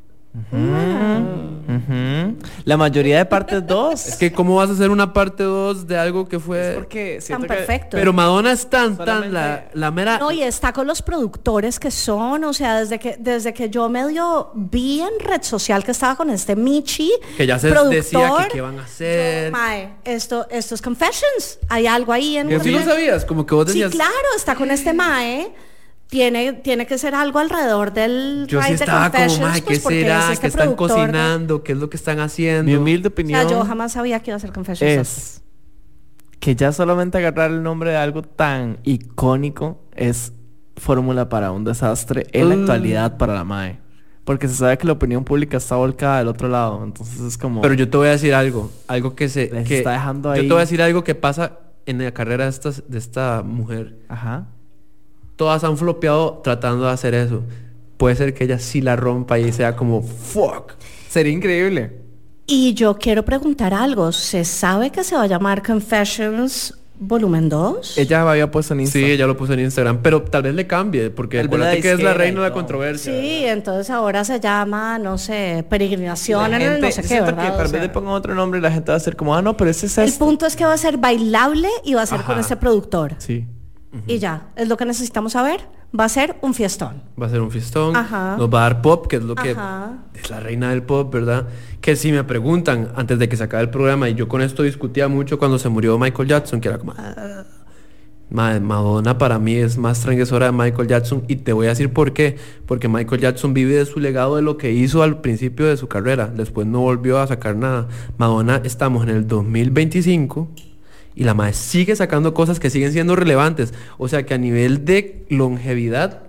Ujú. La mayoría de partes 2. Es que cómo vas a hacer una parte 2 de algo que fue... porque Tan siento que perfecto. Pero Madonna es tan Solamente- la mera... No, y está con los productores que son, o sea, desde que yo medio vi en red social que estaba con este Michi, Que ya se productor, decía que qué van a hacer. Mae, esto es Confessions. Hay algo ahí en ¿Tú lo sabías? Como que vos Sí, decías... claro, está con este Mae. Tiene que ser algo alrededor del Yo sí ride de estaba como, Confessions, "Mae, pues, ¿qué porque será? es este ¿Qué están productor de- cocinando? ¿Qué es lo que están haciendo? mi humilde O opinión sea, yo jamás sabía que iba a ser Confessions. es que ya solamente agarrar el nombre de algo tan icónico es fórmula para un desastre en la actualidad para la MAE. Porque se sabe que la opinión pública está volcada del otro lado. Entonces es como... Pero yo te voy a decir algo que se... Les que está dejando Yo ahí. te voy a decir algo que pasa en la carrera de esta mujer. Ajá. Todas han flopeado tratando de hacer eso. Puede ser que ella sí la rompa y sea como fuck. Sería increíble. Y yo quiero preguntar algo. ¿Se sabe que se va a llamar Confessions Volumen 2? Ella había puesto en Insta. Sí, ella lo puso en Instagram, pero tal vez le cambie, porque Tal vez acuérdate la que es la disquera reina y de la todo. controversia. Sí, entonces ahora se llama, no sé, peregrinación en el no sé qué, siento ¿verdad? que O tal sea, vez le pongan otro nombre y la gente va a ser como, ah, no, pero ese es el este. punto es que va a ser bailable y va a ser con Ajá. este productor. Sí. Y ya, es lo que necesitamos saber. Va a ser un fiestón. Va a ser un fiestón, Ajá. nos va a dar pop, que es lo que Ajá. es la reina del pop, ¿verdad? Que si me preguntan antes de que se acabe el programa, y yo con esto discutía mucho cuando se murió Michael Jackson, que era como... Madonna para mí es más transgresora de Michael Jackson, y te voy a decir por qué. Porque Michael Jackson vive de su legado, de lo que hizo al principio de su carrera. Después no volvió a sacar nada. Madonna, estamos en el 2025 y la madre sigue sacando cosas que siguen siendo relevantes. O sea que a nivel de longevidad,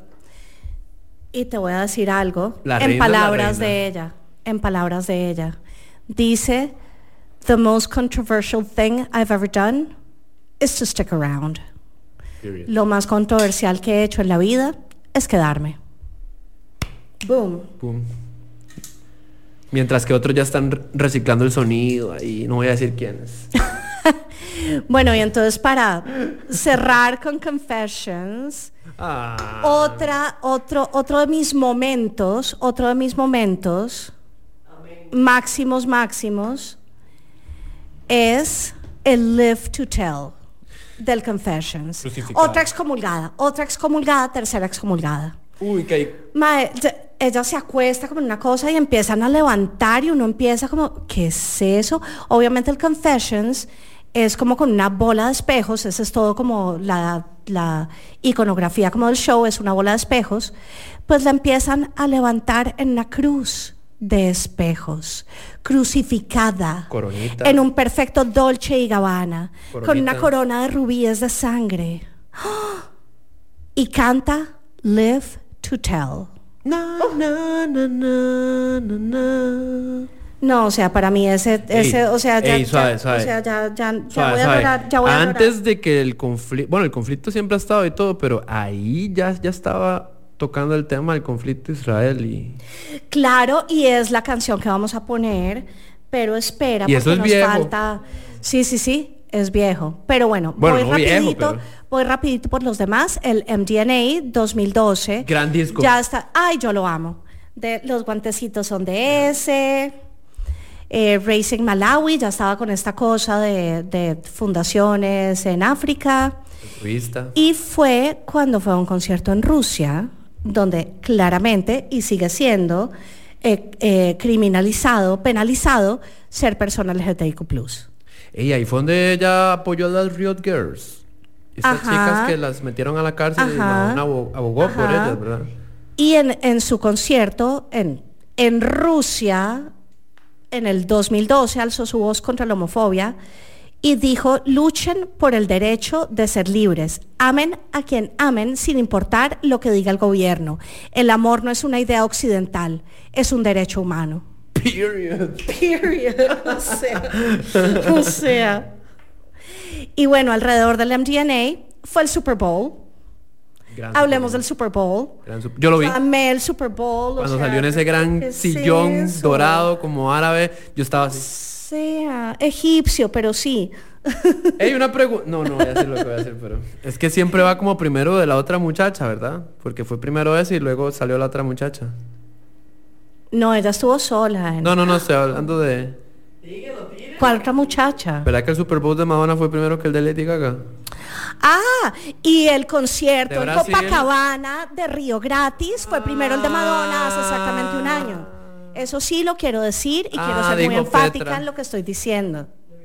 Y te voy a decir algo. La En reina es la palabras reina. de ella. En palabras de ella. Dice, the most controversial thing I've ever done is to stick around. Lo más controversial que he hecho en la vida es quedarme. Boom. pum. Mientras que otros ya están reciclando el sonido ahí, no voy a decir quiénes. Bueno, y entonces para cerrar con Confessions, otro de mis momentos, máximos, es el Live to Tell del Confessions. Otra excomulgada, tercera excomulgada. Uy, que Mae, ella se acuesta como en una cosa y empiezan a levantar y uno empieza como, ¿qué es eso? Obviamente el Confessions es como con una bola de espejos, esa es todo como la iconografía como del show, es una bola de espejos, pues la empiezan a levantar en una cruz de espejos, crucificada, coronita, en un perfecto Dolce y Gabbana, coronita, con una corona de rubíes de sangre. ¡Oh! Y canta Live to Tell. No, o sea, para mí ese, o sea, ya, suave. O sea, ya Suave, voy a llorar, ya voy a llorar. Antes de que el conflicto, bueno, el conflicto siempre ha estado y todo, pero ahí ya estaba tocando el tema del conflicto israelí. Claro, y es la canción que vamos a poner, pero espera, y porque eso es nos viejo. falta. Sí, es viejo. Pero bueno, no voy rapidito por los demás. El MDNA 2012. Gran disco. Ya está. Ay, yo lo amo. Los guantecitos son de ese. Racing Malawi ya estaba con esta cosa de fundaciones en África. Y fue cuando fue a un concierto en Rusia, donde claramente, y sigue siendo, penalizado ser persona LGBTIQ+. Y ahí fue donde ella apoyó a las Riot Girls. Estas chicas que las metieron a la cárcel y Madonna abogó por ellas, ¿verdad? Y en su concierto en Rusia, en el 2012, alzó su voz contra la homofobia y dijo: luchen por el derecho de ser libres, amen a quien amen sin importar lo que diga el gobierno. El amor no es una idea occidental, es un derecho humano. Period. O sea. Y bueno, alrededor del MDNA fue el Super Bowl. Hablemos del Super Bowl. Yo lo vi. Amé el Super Bowl. Cuando salió en ese gran sillón dorado como árabe, yo estaba así. Sea egipcio, pero sí. Hay una pregunta. No voy a decir lo que voy a decir, pero es que siempre va como primero de la otra muchacha, ¿verdad? Porque fue primero ese y luego salió la otra muchacha. No, ella estuvo sola. No, estoy hablando de... ¿Cuál otra muchacha? ¿Verdad que el Super Bowl de Madonna fue primero que el de Lady Gaga? Y el concierto de en Brasil. Copacabana de Río Gratis fue primero el de Madonna hace exactamente un año. Eso sí lo quiero decir y quiero ser muy enfática Petra. en lo que estoy diciendo.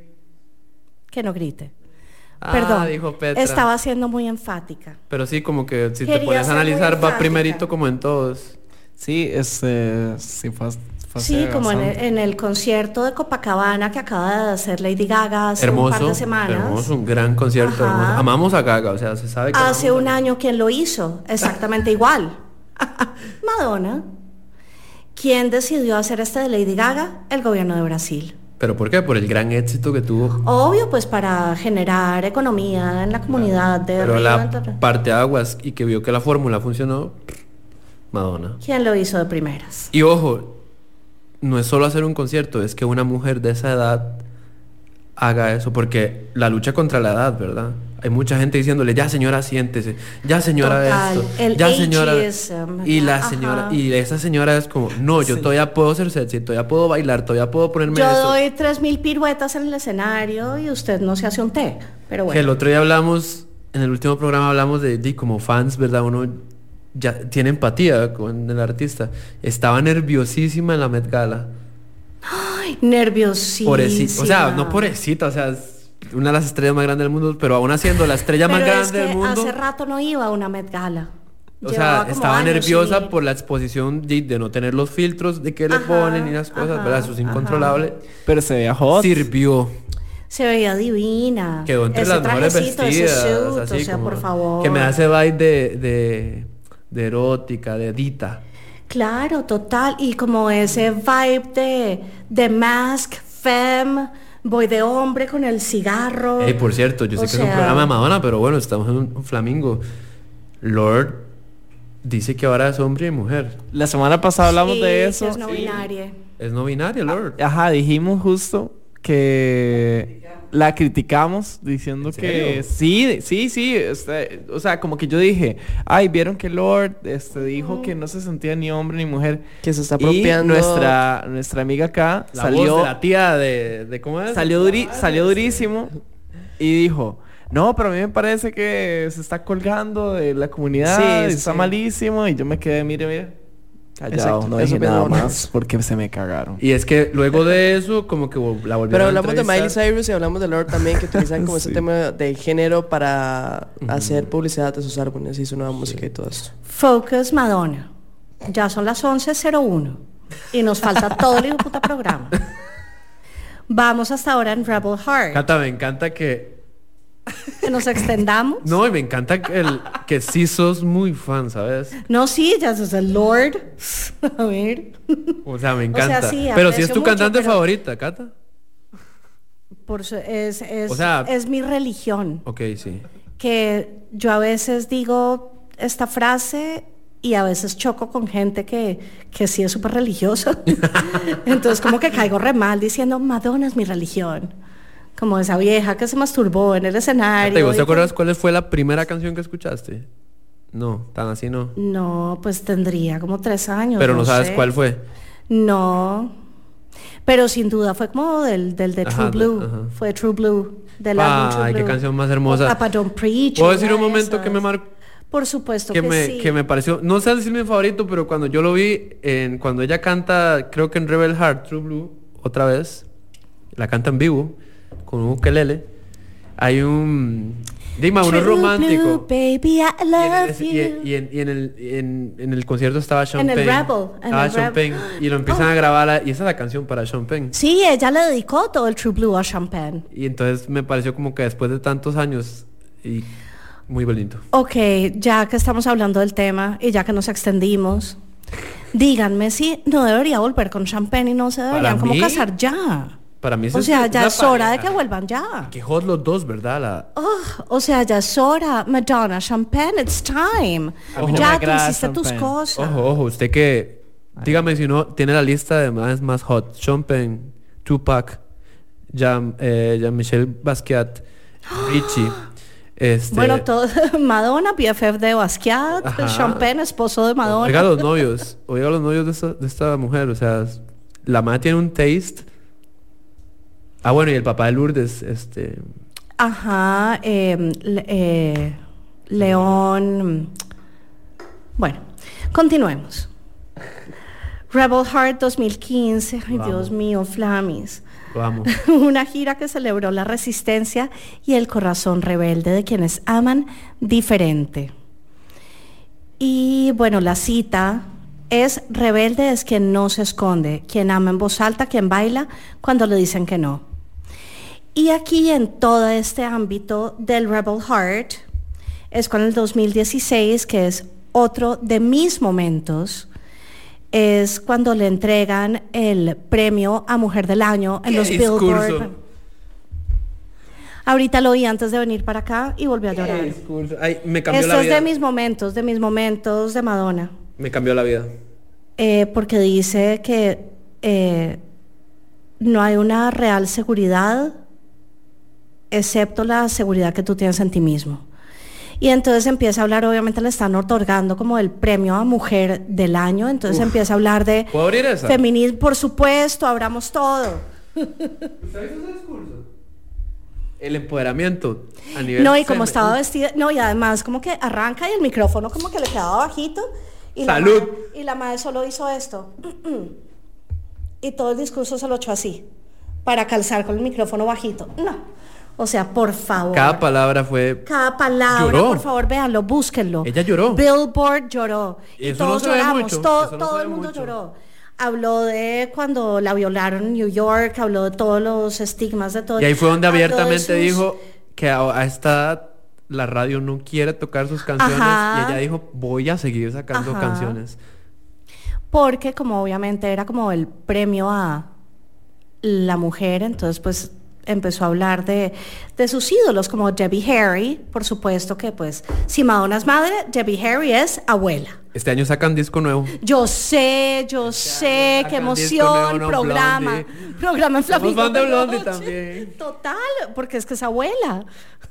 Que no grite. Perdón, dijo Petra. estaba siendo muy enfática. Pero sí, como que si Quería te pones a ser muy analizar va enfática. primerito como en todos. Sí, sí, fue Sí, como bastante. en el concierto de Copacabana que acaba de hacer Lady Gaga hace un par de semanas. Hermoso, un gran concierto. Ajá. Hermoso. Amamos a Gaga, o sea, se sabe que Hace amamos un a- año, ¿quién lo hizo? Exactamente igual. Madonna. ¿Quién decidió hacer este de Lady Gaga? El gobierno de Brasil. ¿Pero por qué? Por el gran éxito que tuvo. Obvio, pues para generar economía en la comunidad de Pero Río. la entonces, parte aguas y que vio que la fórmula funcionó, Madonna. ¿quién lo hizo de primeras? Y ojo, no es solo hacer un concierto, es que una mujer de esa edad haga eso, porque la lucha contra la edad, ¿verdad? Hay mucha gente diciéndole, ya señora, siéntese, ya señora Total, esto, el ya señora. ageism, Y la ajá. señora, y esa señora es como, no, yo todavía puedo ser sexy, todavía puedo bailar, todavía puedo ponerme Yo eso. doy 3000 piruetas en el escenario y usted no se hace un té. Pero Que bueno. el otro día hablamos, en el último programa hablamos de como fans, ¿verdad? Uno ya tiene empatía con el artista. Estaba nerviosísima en la Met Gala. Nerviosísima. O sea, no pobrecita, o sea, es una de las estrellas más grandes del mundo, pero aún haciendo la estrella más Pero es grande del que mundo. hace rato no iba a una Met Gala. O Llevaba sea, como estaba años nerviosa sin ir. por la exposición de no tener los filtros de que le Ajá, ponen y las cosas, ajá, ¿verdad? Eso es incontrolable. Pero se veía hot. Sirvió. Se veía divina. Quedó entre Ese las mejores trajecito, vestidas. ese suit, así o sea, como- por favor. Que me hace vibe de erótica, de Dita. Claro, total. Y como ese vibe de mask, femme, voy de hombre con el cigarro. Por cierto, yo sé O que es un sea, programa de Madonna, pero bueno, estamos en un flamingo. Lord dice que ahora es hombre y mujer. La semana pasada hablamos Sí, de que eso. es no binaria. Es no binario, Lord. Ajá, dijimos justo que la criticamos diciendo ¿En serio? que sí, o sea, como que yo dije, ay, vieron que Lord dijo que no se sentía ni hombre ni mujer. Que se está Y apropiando. nuestra amiga acá La salió voz de la tía de ¿cómo es? salió durísimo y dijo, no, pero a mí me parece que se está colgando de la comunidad, Sí, y está sí. malísimo. Y yo me quedé, mire, callado, Exacto, no eso dije opino nada uno. más porque se me cagaron. Y es que luego de eso, como que la volvieron Pero a hablamos de Miley entrevistar. Cyrus y hablamos de Lorde también, que utilizan como ese Sí. tema de género para hacer publicidad de sus álbumes y su nueva música y todo eso. Focus Madonna. Ya son las 11:01 y nos falta todo el hijo puta programa. Vamos hasta ahora en Rebel Heart. Cata, me encanta que... Que nos extendamos. No, y me encanta que sí sos muy fan, ¿sabes? No, sí, ya es el Lord. A ver. O sea, me encanta. sí, pero si es aprecio tu mucho, cantante pero- favorita, Cata. Es, O sea- es mi religión. Ok, sí. Que yo a veces digo esta frase y a veces choco con gente que sí es súper religiosa. Entonces como que caigo re mal diciendo, Madonna es mi religión. Como esa vieja que se masturbó en el escenario. Cata, ¿y vos y te acuerdas que- cuál fue la primera canción que escuchaste? No, tan así no. No, pues tendría como 3 años. Pero no sabes sé. cuál fue. No. Pero sin duda fue como del de Ajá, True Blue. ajá. Fue True Blue. Del álbum True Ay, qué Blue. canción más hermosa. O Papa Don't Preach. ¿Puedo una decir un de momento que me esas. marcó? Por supuesto que, sí. Que me pareció, no sé decir mi favorito, pero cuando yo lo vi, cuando ella canta, creo que en Rebel Heart, True Blue, otra vez, la canta en vivo, con un ukelele, hay un... Dime, uno True romántico. Blue, baby, I love Y you. en el concierto estaba Sean En el Penn. Rebel, en Estaba el Sean Rebel. Penn, y lo empiezan a grabar, y esa es la canción para Sean Penn. Sí, ella le dedicó todo el True Blue a Champagne. Y entonces me pareció como que después de tantos años, y muy bonito. Ok, ya que estamos hablando del tema y ya que nos extendimos, díganme si no debería volver con Champagne y no se deberían como mí, casar ya. Para mí O sea, ya una es hora de pareja. que vuelvan ya. Que hot los dos, ¿verdad? O sea, ya es hora. Madonna, Champagne, it's time. A mí no Ya me tú agrada hiciste tus Champagne. cosas. Ojo, usted que... Dígame si no, tiene la lista de más hot. Sean Penn, Tupac, Jean-Michel Basquiat, Richie. Bueno, todo, Madonna, BFF de Basquiat, Ajá. Champagne, esposo de Madonna. Oiga los novios de esta mujer, o sea, la madre tiene un taste. Ah, bueno, y el papá de Lourdes, Ajá, León. Bueno, continuemos. Rebel Heart 2015. Ay, Vamos. Dios mío, Flamis. vamos. Una gira que celebró la resistencia y el corazón rebelde de quienes aman diferente. Y bueno, la cita es: rebelde es quien no se esconde, quien ama en voz alta, quien baila cuando le dicen que no. Y aquí en todo este ámbito del Rebel Heart es con el 2016, que es otro de mis momentos, es cuando le entregan el premio a Mujer del Año en ¡Qué los discurso! Billboard. Ahorita lo oí antes de venir para acá y volví a llorar. Ay, me cambió Esto la es vida. de mis momentos de Madonna. Me cambió la vida. Porque dice que no hay una real seguridad excepto la seguridad que tú tienes en ti mismo. Y entonces empieza a hablar, obviamente le están otorgando como el premio a Mujer del Año, entonces empieza a hablar de ¿Puedo abrir esa? feminismo, por supuesto, abramos todo. ¿Usted hizo ese discurso? El empoderamiento a nivel... No, y como feme- estaba vestida, no, y además como que arranca y el micrófono como que le quedaba bajito. Y ¡Salud! La madre solo hizo esto. Y todo el discurso se lo echó así, para calzar con el micrófono bajito. No. O sea, por favor. Cada palabra fue... Cada palabra, Lloró. por favor, véanlo, búsquenlo. Ella lloró. Billboard lloró. Y Eso no todos se ve lloramos, mucho, todo, eso no todo se el ve mundo mucho. lloró. Habló de cuando la violaron en New York, habló de todos los estigmas de todo. Y ahí fue donde Habló de abiertamente sus- dijo que a esta edad la radio no quiere tocar sus canciones. Ajá. Y ella dijo, voy a seguir sacando Ajá. canciones. Porque como obviamente era como el premio a la mujer, entonces pues empezó a hablar de sus ídolos como Debbie Harry, por supuesto que pues si Madonna es madre, Debbie Harry es abuela. Este año sacan disco nuevo. Yo sé, qué emoción, programa en Flamingo Somos fan de de Blondie Noche. también. Total, porque es que es abuela.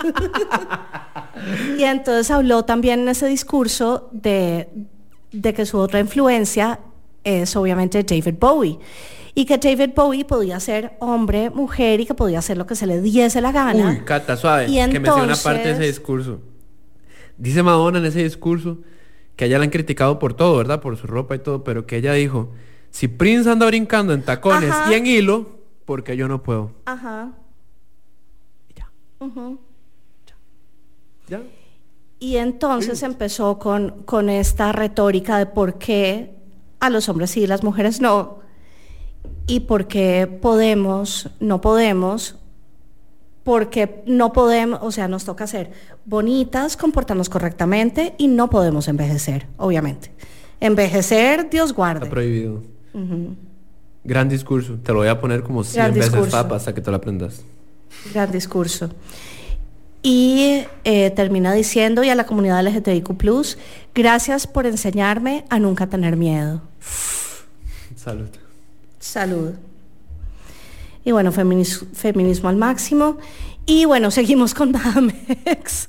Y entonces habló también en ese discurso de que su otra influencia es obviamente David Bowie. Y que David Bowie podía ser hombre, mujer y que podía hacer lo que se le diese la gana. Uy, Cata, suave, Y que me sé una parte de ese entonces- discurso. Dice Madonna en ese discurso que a ella la han criticado por todo, ¿verdad? Por su ropa y todo, pero que ella dijo, si Prince anda brincando en tacones Ajá. y en hilo, porque yo no puedo. Ajá. Y ya. Ujú. ¿Ya? Y entonces empezó con esta retórica de por qué a los hombres sí y las mujeres no, y por qué podemos, no podemos, porque no podemos, o sea, nos toca ser bonitas, comportarnos correctamente y no podemos envejecer, obviamente. Envejecer, Dios Está guarde. prohibido. Gran discurso. Te lo voy a poner como 100 Gran veces, discurso. Papa, hasta que te lo aprendas. Gran discurso. Y termina diciendo, y a la comunidad LGTBIQ+, gracias por enseñarme a nunca tener miedo. Salud. Salud. Y bueno, feminismo al máximo. Y bueno, seguimos con Madame X.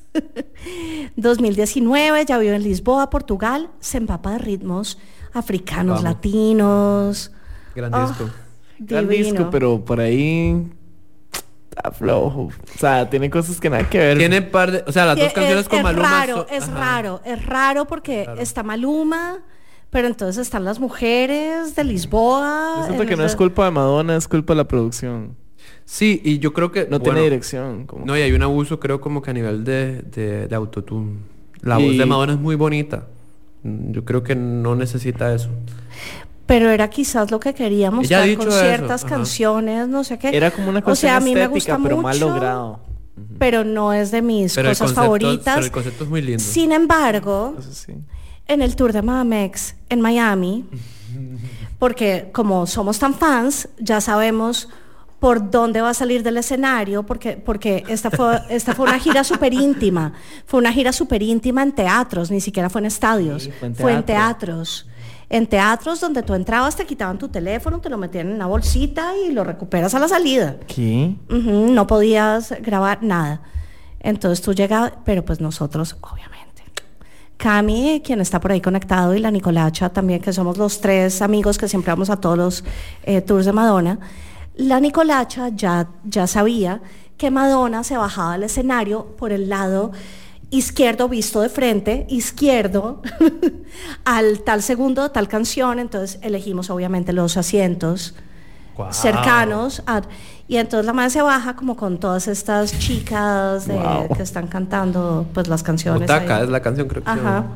2019, ya vive en Lisboa, Portugal, se empapa de ritmos africanos, Vamos. latinos. Gran Oh, disco. Gran divino. disco, pero por ahí está flojo. O sea, tiene cosas que nada que ver. Tiene par de... O sea, las dos canciones con Maluma... raro, es raro porque está Maluma, pero entonces están las mujeres de Lisboa. Yo siento que no es culpa de Madonna, es culpa de la producción. Sí, y yo creo que... No tiene dirección. Como... No, y hay un abuso, creo, como que a nivel de autotune. La voz Y- de Madonna es muy bonita. Yo creo que no necesita eso. Pero era quizás lo que quería Ella ha mostrar dicho con eso, ciertas ajá. canciones, no sé qué. Era como una O cuestión sea, a mí me estética, gusta pero mal mucho, logrado. pero no es de mis Pero el cosas concepto- favoritas. pero el concepto es muy lindo. Sin embargo, Eso sí. en el tour de Madame X en Miami, porque como somos tan fans, ya sabemos por dónde va a salir del escenario, porque esta fue una gira súper íntima. Fue una gira súper íntima en teatros, ni siquiera fue en estadios. Sí, fue en fue en teatro. teatros. En teatros donde tú entrabas, te quitaban tu teléfono, te lo metían en una bolsita y lo recuperas a la salida. ¿Qué? Ujú, no podías grabar nada. Entonces tú llegabas, pero pues nosotros, obviamente. Cami, quien está por ahí conectado, y la Nicolacha también, que somos los tres amigos que siempre vamos a todos los tours de Madonna. La Nicolacha ya sabía que Madonna se bajaba del escenario por el lado izquierdo, visto de frente, izquierdo, al tal segundo, tal canción. Entonces elegimos obviamente los asientos cercanos y entonces la madre se baja como con todas estas chicas que están cantando pues las canciones Butaca ahí. es la canción, creo que se Ajá. llama.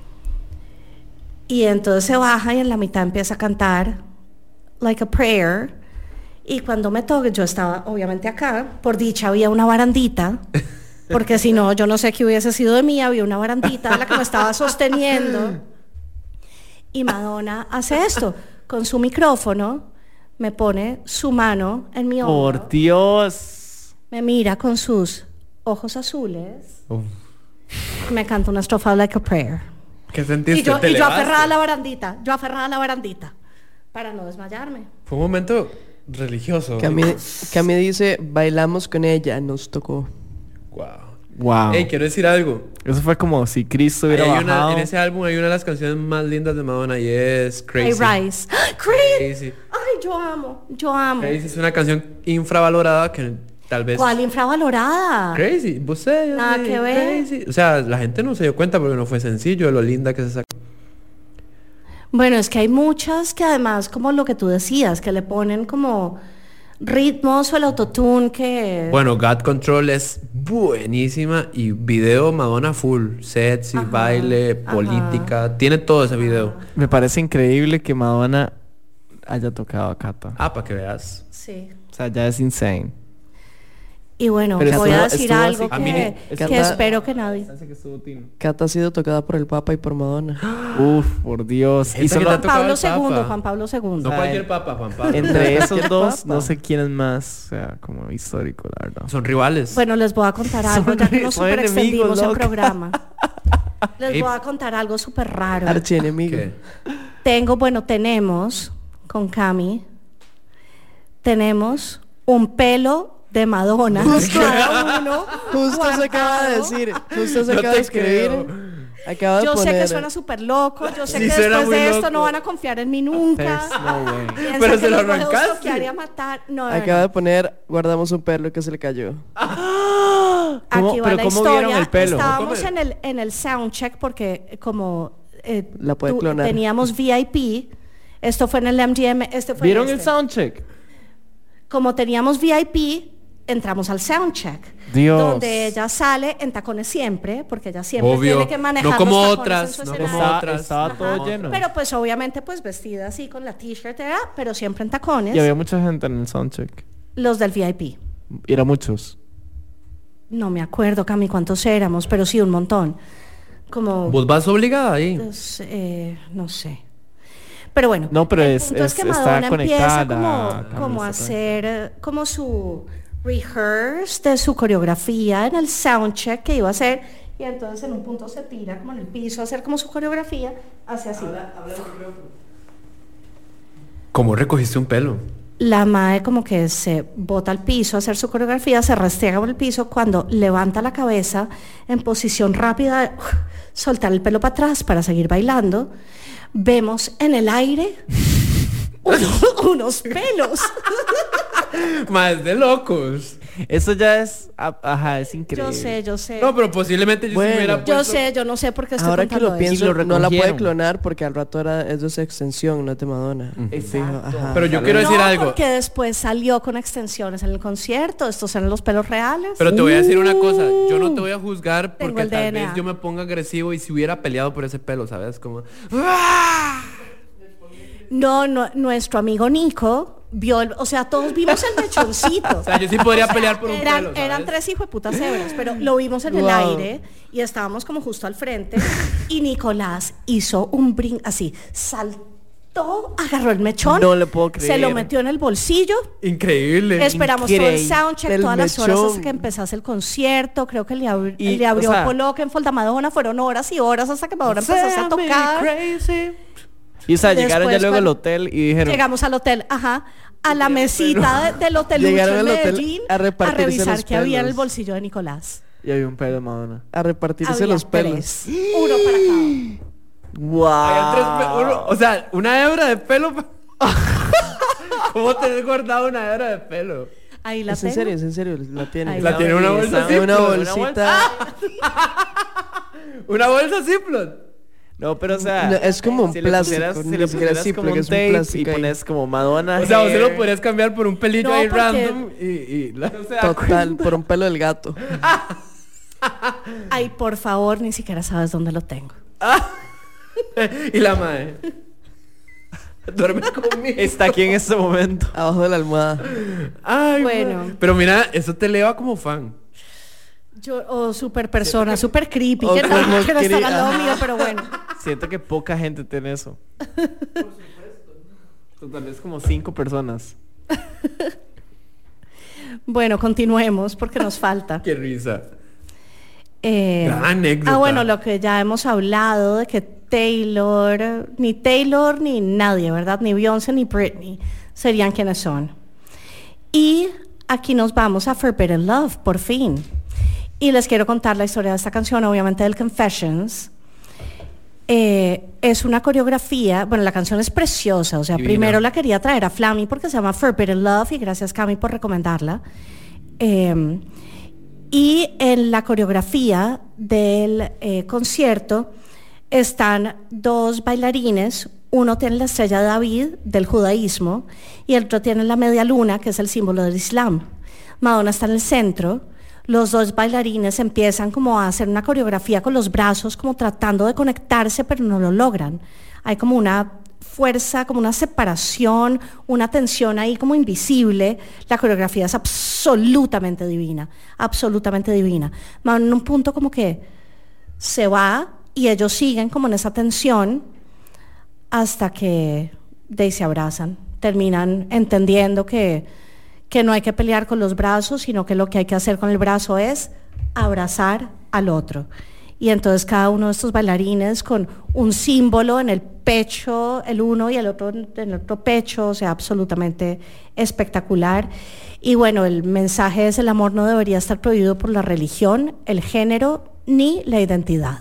Y entonces se baja y en la mitad empieza a cantar Like a Prayer. Y cuando me toque, yo estaba obviamente acá, por dicha había una barandita, porque si no, yo no sé qué hubiese sido de mí, había una barandita la que me estaba sosteniendo. Y Madonna hace esto, con su micrófono, me pone su mano en mi hombro, Por Dios. me mira con sus ojos azules, Uf. me canta una estrofa de Like a Prayer. ¿Qué sentiste? Y yo ¿Te elevaste? aferrada a la barandita, para no desmayarme. Fue un momento religioso. Cami dice, bailamos con ella, nos tocó. Wow. Wow. Hey, quiero decir algo. Eso fue como si Cristo hubiera Ahí hay bajado. en ese álbum hay una de las canciones más lindas de Madonna y es Crazy. I Rise. Crazy. Crazy. Ay, yo amo. Crazy es una canción infravalorada que tal vez... ¿Cuál infravalorada? Crazy, você, yo Nada sé, que ver. Crazy. O sea, la gente no se dio cuenta porque no fue sencillo de lo linda que se sacó. Bueno, es que hay muchas que además, como lo que tú decías, que le ponen como ritmos o el autotune que... Bueno, God Control es buenísima y video Madonna full, sexy, Ajá, baile, ajá. política, tiene todo ese video. Me parece increíble que Madonna haya tocado a Cata. Ah, para que veas. Sí. O sea, ya es insane. Y bueno, Pero voy a estuvo decir así algo como- que Cata- espero que nadie... Cata ha sido tocada por el Papa y por Madonna. Uf, por Dios. Y Esta que solo te ha tocado el Papa. Juan Pablo II. No cualquier papa, Juan Pablo. entre esos Cualquier dos, papa. no sé quién es más, o sea, como histórico, la verdad. Son rivales. Bueno, les voy a contar algo, ya que nos son super enemigos, extendimos el loca. programa. Les Ey. voy a contar algo súper raro. Archienemigo. ¿Qué? Tenemos, con Cami, tenemos un pelo de Madonna. Cada uno Justo se acaba de guardado. decir. Justo se No acaba te de escribir. Acaba de Yo sé poner. que suena súper loco, yo sé Sí, que suena después muy de esto loco. no van a confiar en mí nunca. There's no way. Piensan Pero que se lo los voy a arrancaste. stalkear y a matar. No, no, Acaba no. de poner. Guardamos un perro que se le cayó. Aquí va pero la cómo historia. vieron el pelo? Estábamos en el soundcheck porque como La puede clonar. teníamos VIP. Esto fue en el MGM. ¿Vieron el soundcheck? Como teníamos VIP, entramos al soundcheck. Dios. Donde ella sale en tacones siempre, porque ella siempre Obvio. tiene que manejar No como los tacones otras, en su no escenario. como Estaba, otras. estaba Ajá. todo lleno. Pero pues obviamente pues vestida así con la t-shirt era, pero siempre en tacones. Y había mucha gente en el soundcheck. Los del VIP. Y era muchos. No me acuerdo, Cami, cuántos éramos, pero sí un montón. Como Vos vas obligada ahí. pues, no sé. Pero bueno, No, pero el es- punto es- que está Madonna conectada, empieza como Camila, a está hacer como su rehearse de su coreografía en el soundcheck que iba a hacer, y entonces en un punto se tira como en el piso a hacer como su coreografía, hace así. ¿Cómo recogiste un pelo? La mae como que se bota al piso a hacer su coreografía, se restriega por el piso, cuando levanta la cabeza en posición rápida de soltar el pelo para atrás para seguir bailando, vemos en el aire unos pelos. Más de locos. Eso ya es... Ajá, es increíble. Yo sé. No, pero posiblemente yo Bueno. se hubiera Yo puesto... sé, yo no sé por qué estoy Ahora que contando lo eso. pienso, lo no la puede recogieron. clonar porque al rato es de su extensión, no es de Madonna. Exacto. Dijo, ajá. Pero yo quiero No, decir algo. porque después salió con extensiones en el concierto. Estos eran los pelos reales. Pero te voy a decir una cosa. Yo no te voy a juzgar Tengo porque el tal DNA. vez yo me ponga agresivo y si hubiera peleado por ese pelo, ¿sabes? Como... No, nuestro amigo Nico vio, o sea, todos vimos el mechoncito. O sea, yo sí podría pelear por un eran, pelo, ¿sabes? eran tres hijos de putas cebras, pero lo vimos en el Wow. aire y estábamos como justo al frente y Nicolás hizo un brinco así, saltó, agarró el mechón, No le puedo se lo creer. metió en el bolsillo. Increíble. Esperamos todo el Increíble. soundcheck, Del todas las horas hasta mechón. que empezase el concierto. Creo que le Y, abrió o sea, Polo, que en Folda Madonna fueron horas y horas hasta que Madonna empezase a tocar. Y o sea, llegaron ya Después, luego al cuando hotel y dijeron... Llegamos al hotel, ajá, a la mesita del hotel Lucho Llegaron en al hotel Medellín a repartirse revisar los qué había en el pelos. bolsillo de Nicolás. Y había un pelo de Madonna. A repartirse Había los pelos. tres, uno para cada uno. ¡Wow! Había o sea, una hebra de pelo. ¿Cómo tenés guardado una hebra de pelo? Ahí la Es en tengo. serio, es en serio, la tiene. Ahí La tiene en una bolsa En una Ziploc, bolsita. Una bolsa Ziploc. No, pero o sea... No, es como un si le plástico, pusieras- ni si le siquiera pusieras Ziploc, como un es un tape y plástico ahí. pones como Madonna O sea, vos se lo hair. podrías cambiar por un pelillo No, ahí porque- random y No se da Total, por un pelo del gato. Ay, por favor, ni siquiera sabes dónde lo tengo. y la madre. Duerme conmigo. Está aquí en este momento. Abajo de la almohada. Ay, Bueno. madre. Pero mira, eso te eleva como fan. Yo, super persona, super creepy, O que no como quiero estar al lado ajá. mío, pero bueno. Siento que poca gente tiene eso. Por supuesto. Tal vez como 5 personas. Bueno, continuemos porque nos falta. Qué risa. Gran anécdota. bueno, lo que ya hemos hablado de que Taylor ni nadie, ¿verdad? Ni Beyoncé ni Britney serían quienes son. Y aquí nos vamos a Forbidden Love, por fin. Y les quiero contar la historia de esta canción, obviamente del Confessions. Es una coreografía, bueno, la canción es preciosa, o sea, Divina. primero la quería traer a Flammy porque se llama Forbidden Love y gracias Cami por recomendarla. Y en la coreografía del concierto están dos bailarines, uno tiene la estrella de David del judaísmo y el otro tiene la media luna, que es el símbolo del Islam. Madonna está en el centro, los dos bailarines empiezan como a hacer una coreografía con los brazos, como tratando de conectarse, pero no lo logran. Hay como una fuerza, como una separación, una tensión ahí como invisible. La coreografía es absurda, absolutamente divina, absolutamente divina. En un punto como que se va y ellos siguen como en esa tensión hasta que se abrazan, terminan entendiendo que no hay que pelear con los brazos, sino que lo que hay que hacer con el brazo es abrazar al otro. Y entonces cada uno de estos bailarines con un símbolo en el pecho, el uno y el otro en el otro pecho, o sea, absolutamente espectacular. Y bueno, el mensaje es: el amor no debería estar prohibido por la religión, el género ni la identidad.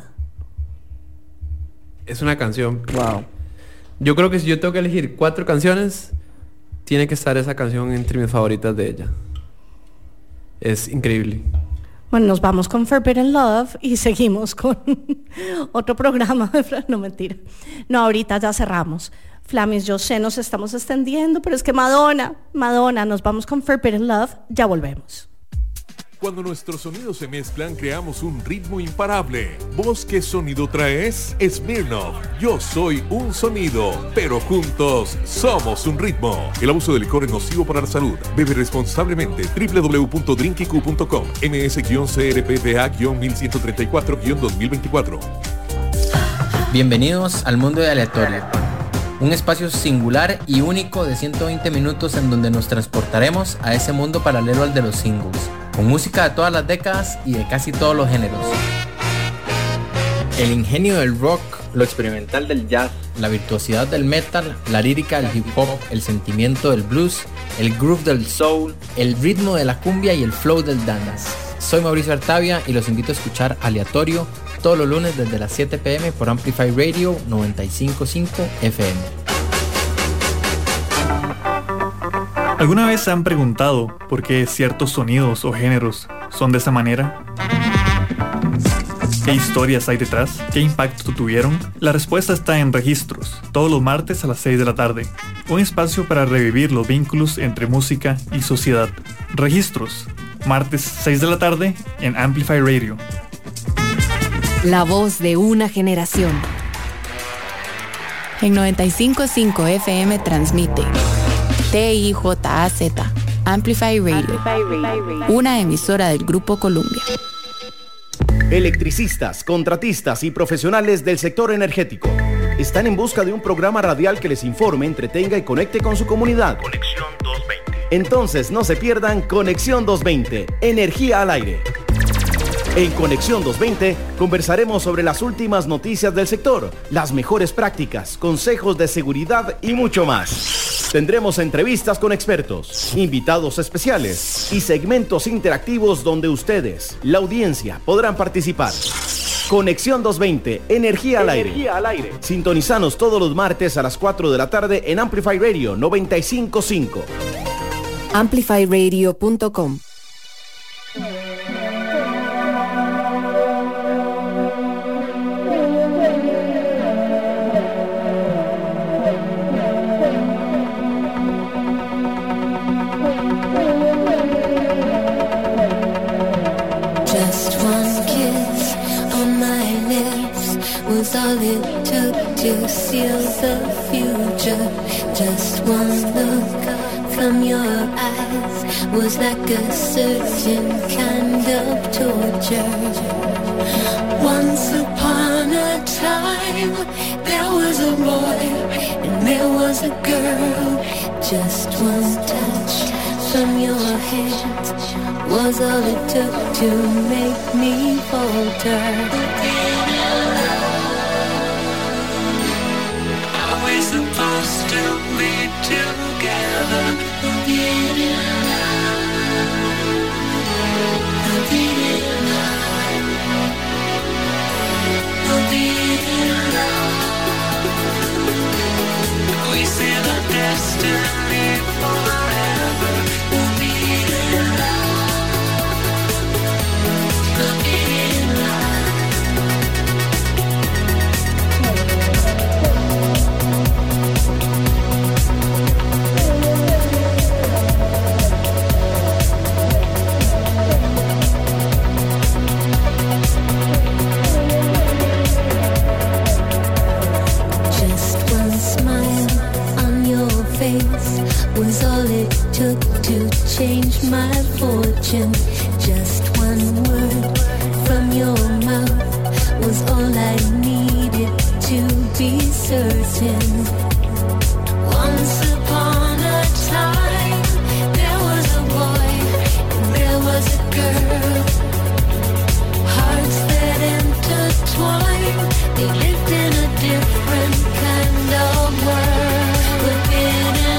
Es una canción. Wow. Yo creo que si yo tengo que elegir 4 canciones, tiene que estar esa canción entre mis favoritas de ella. Es increíble. Bueno, nos vamos con Forbidden Love y seguimos con otro programa. No, mentira. No, ahorita ya cerramos. Flamis, yo sé, nos estamos extendiendo, pero es que Madonna, nos vamos con Forbidden Love, ya volvemos. Cuando nuestros sonidos se mezclan, creamos un ritmo imparable. ¿Vos qué sonido traes? Smirnoff. Yo soy un sonido, pero juntos somos un ritmo. El abuso de licor es nocivo para la salud. Bebe responsablemente. www.drinkiq.com. MS-CRPDA-1134-2024. Bienvenidos al mundo de Aleatorio. Un espacio singular y único de 120 minutos en donde nos transportaremos a ese mundo paralelo al de los singles, con música de todas las décadas y de casi todos los géneros. El ingenio del rock, lo experimental del jazz, la virtuosidad del metal, la lírica del hip hop, el sentimiento del blues, el groove del soul, el ritmo de la cumbia y el flow del dance. Soy Mauricio Artavia y los invito a escuchar Aleatorio todos los lunes desde las 7 p.m. por Amplify Radio 95.5 FM. ¿Alguna vez se han preguntado por qué ciertos sonidos o géneros son de esa manera? ¿Qué historias hay detrás? ¿Qué impacto tuvieron? La respuesta está en Registros, todos los martes a las 6 de la tarde. Un espacio para revivir los vínculos entre música y sociedad. Registros, martes 6 de la tarde en Amplify Radio. La voz de una generación. En 95.5 FM transmite TIJAZ, Amplify Radio, una emisora del Grupo Columbia. Electricistas, contratistas y profesionales del sector energético están en busca de un programa radial que les informe, entretenga y conecte con su comunidad. Conexión 220. Entonces no se pierdan Conexión 220, Energía al Aire. En Conexión 220 conversaremos sobre las últimas noticias del sector, las mejores prácticas, consejos de seguridad y mucho más. Tendremos entrevistas con expertos, invitados especiales y segmentos interactivos donde ustedes, la audiencia, podrán participar. Conexión 220, Energía al Aire. Sintonizanos todos los martes a las 4 de la tarde en Amplify Radio 95.5. Amplifyradio.com. All it took to seal the future. Just one look from your eyes was like a certain kind of torture. Once upon a time there was a boy and there was a girl. Just one touch from your hands was all it took to make me falter. Supposed to be together again. We see the destiny forever. Just one smile on your face was all it took to change my fortune. Just one word from your mouth was all I needed to be certain. Once upon a time, there was a boy and there was a girl. Hearts that intertwine, they lived in a different kind of world. But being in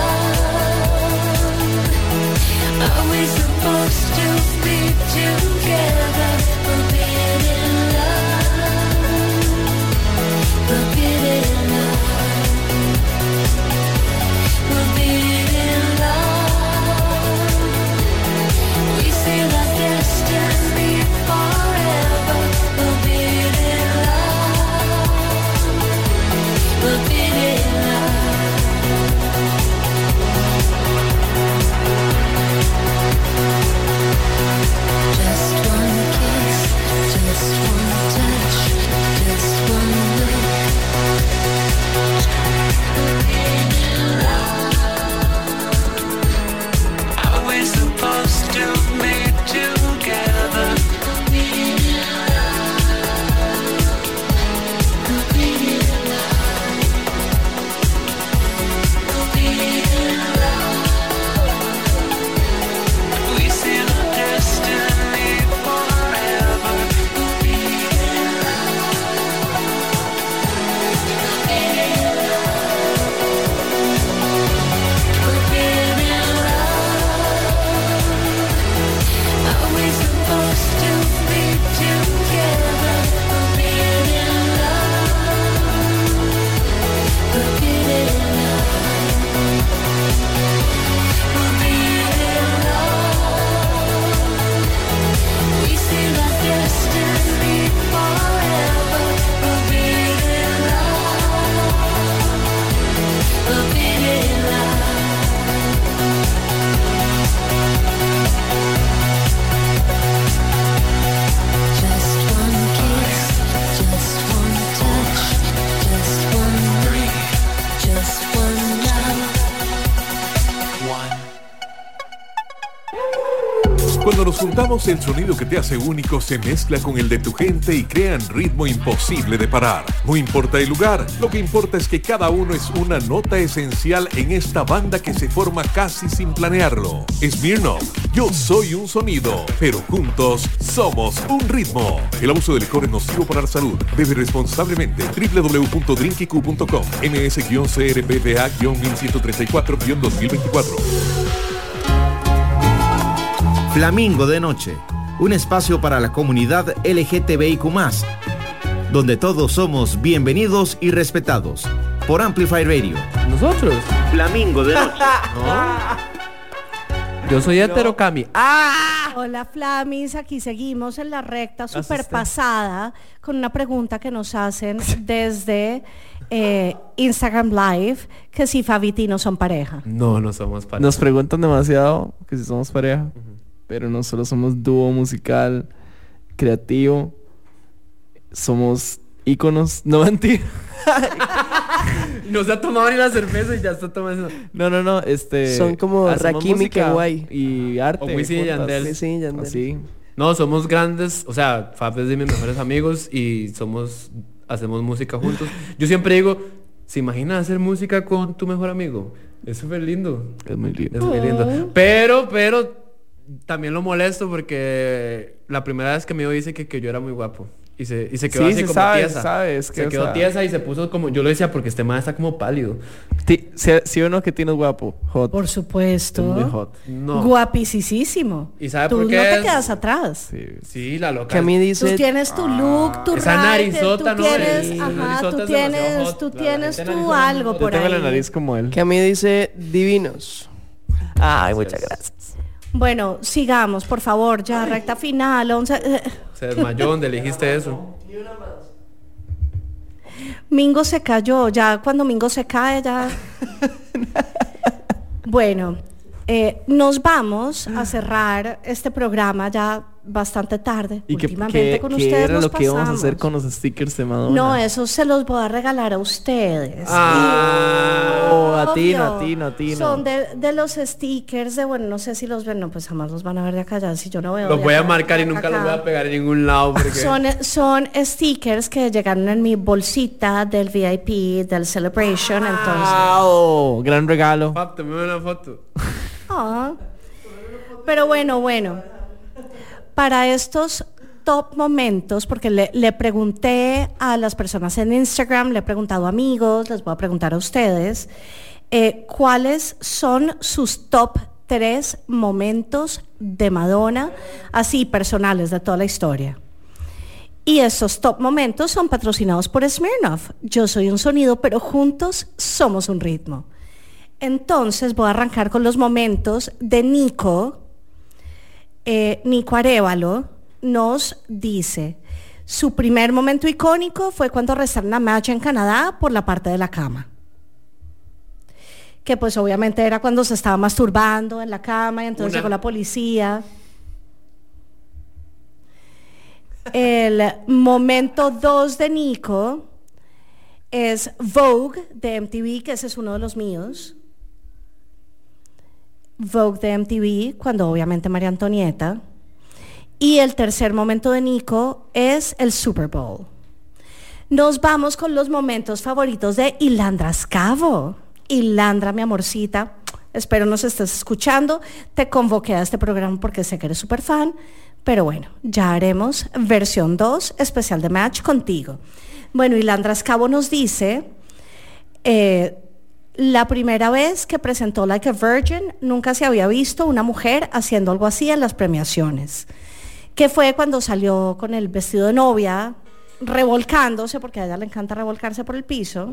love, are we supposed to be together? But being in love, but being in love, but being in love, we seal our destiny forever. But being in love, but being in love, just one kiss, just one touch, just one look. But being in love, are we supposed to be together? But being in love, but being in love, but being in love, we seal our destiny forever. But being in love, but being in love, but being in love, are we supposed to be together? But being in love, but being in love, but being in love, we seal our destiny forever. But being in love, but being in love. Just one kiss, just one touch, just one look, just one love. Cuando nos juntamos, el sonido que te hace único se mezcla con el de tu gente y crean ritmo imposible de parar. No importa el lugar, lo que importa es que cada uno es una nota esencial en esta banda que se forma casi sin planearlo. Smirnoff, yo soy un sonido, pero juntos somos un ritmo. El abuso de licor es nocivo para la salud. Bebe responsablemente. www.drinkiq.com. NS-CRBVA-1134-2024. Flamingo de Noche, un espacio para la comunidad LGTBIQ+, donde todos somos bienvenidos y respetados. Por Amplify Radio. ¿Nosotros? Flamingo de Noche. Yo soy hetero, Cami. Hola Flamis, aquí seguimos en la recta super pasada con una pregunta que nos hacen desde Instagram Live, que si Fabi y Tino son pareja. No, no somos pareja. Nos preguntan demasiado que si somos pareja, pero no solo somos dúo musical, creativo, somos íconos, no mentira. No se ha tomado ni la cerveza y ya está tomando. No, son como Rakim y Kawai y arte. O Wisin y Yandel. Wisin y Yandel. Así. No, somos grandes, o sea, Fab es de mis mejores amigos y hacemos música juntos. Yo siempre digo, ¿se imagina hacer música con tu mejor amigo? Es súper lindo. Es muy lindo. Es muy lindo. Pero también lo molesto porque la primera vez que me dice que yo era muy guapo. Y se quedó así como tiesa. Se quedó tiesa y se puso como... Yo lo decía porque este man está como pálido. ¿Sí o no que tienes guapo? Hot. Por supuesto. Muy hot. No. Guapísimo. ¿Y sabe Tú por qué? no te quedas atrás. Sí, la loca. Que a mí dice... Tú tienes tu look, tu esa narizota, tú ¿no? tienes, La ajá, narizota tú es tienes demasiado hot. tu algo Yo por tengo ahí. la nariz como él. Que a mí dice divinos. Ay, muchas gracias. Bueno, sigamos, por favor, ya recta final. 11... Se desmayó donde elegiste eso. Mingo se cayó, ya cuando Mingo se cae, ya... Bueno, nos vamos a cerrar este programa ya bastante tarde. ¿Y Últimamente con qué ustedes era nos lo que íbamos a pasamos. hacer con los stickers de Madonna? No, eso se los voy a regalar a ustedes. a ti no, Obvio. a ti no, a ti no. Son de los stickers de, bueno, no sé si los ven, no, pues jamás los van a ver de acá, ya si yo no veo. Los de voy a acá, marcar y de nunca acá. los voy a pegar en ningún lado. Porque... Son stickers que llegaron en mi bolsita del VIP, del Celebration, entonces. Gran regalo. Pap, tomé una foto. Ah. Pero bueno. Para estos top momentos, porque le pregunté a las personas en Instagram, le he preguntado a amigos, les voy a preguntar a ustedes, ¿cuáles son sus top 3 momentos de Madonna, así personales de toda la historia? Y esos top momentos son patrocinados por Smirnoff. Yo soy un sonido, pero juntos somos un ritmo. Entonces voy a arrancar con los momentos de Nico. Nico Arévalo nos dice, su primer momento icónico fue cuando arrestaron a Madge en Canadá por la parte de la cama. Que pues obviamente era cuando se estaba masturbando en la cama y entonces llegó la policía. El momento 2 de Nico es Vogue de MTV, que ese es uno de los míos. Vogue de MTV, cuando obviamente María Antonieta. Y el tercer momento de Nico es el Super Bowl. Nos vamos con los momentos favoritos de Ilandra Scavo. Ilandra, mi amorcita, espero nos estés escuchando. Te convoqué a este programa porque sé que eres súper fan, pero bueno, ya haremos versión 2 especial de Match contigo. Bueno, Ilandra Scavo nos dice... la primera vez que presentó Like a Virgin, nunca se había visto una mujer haciendo algo así en las premiaciones. Que fue cuando salió con el vestido de novia, revolcándose, porque a ella le encanta revolcarse por el piso.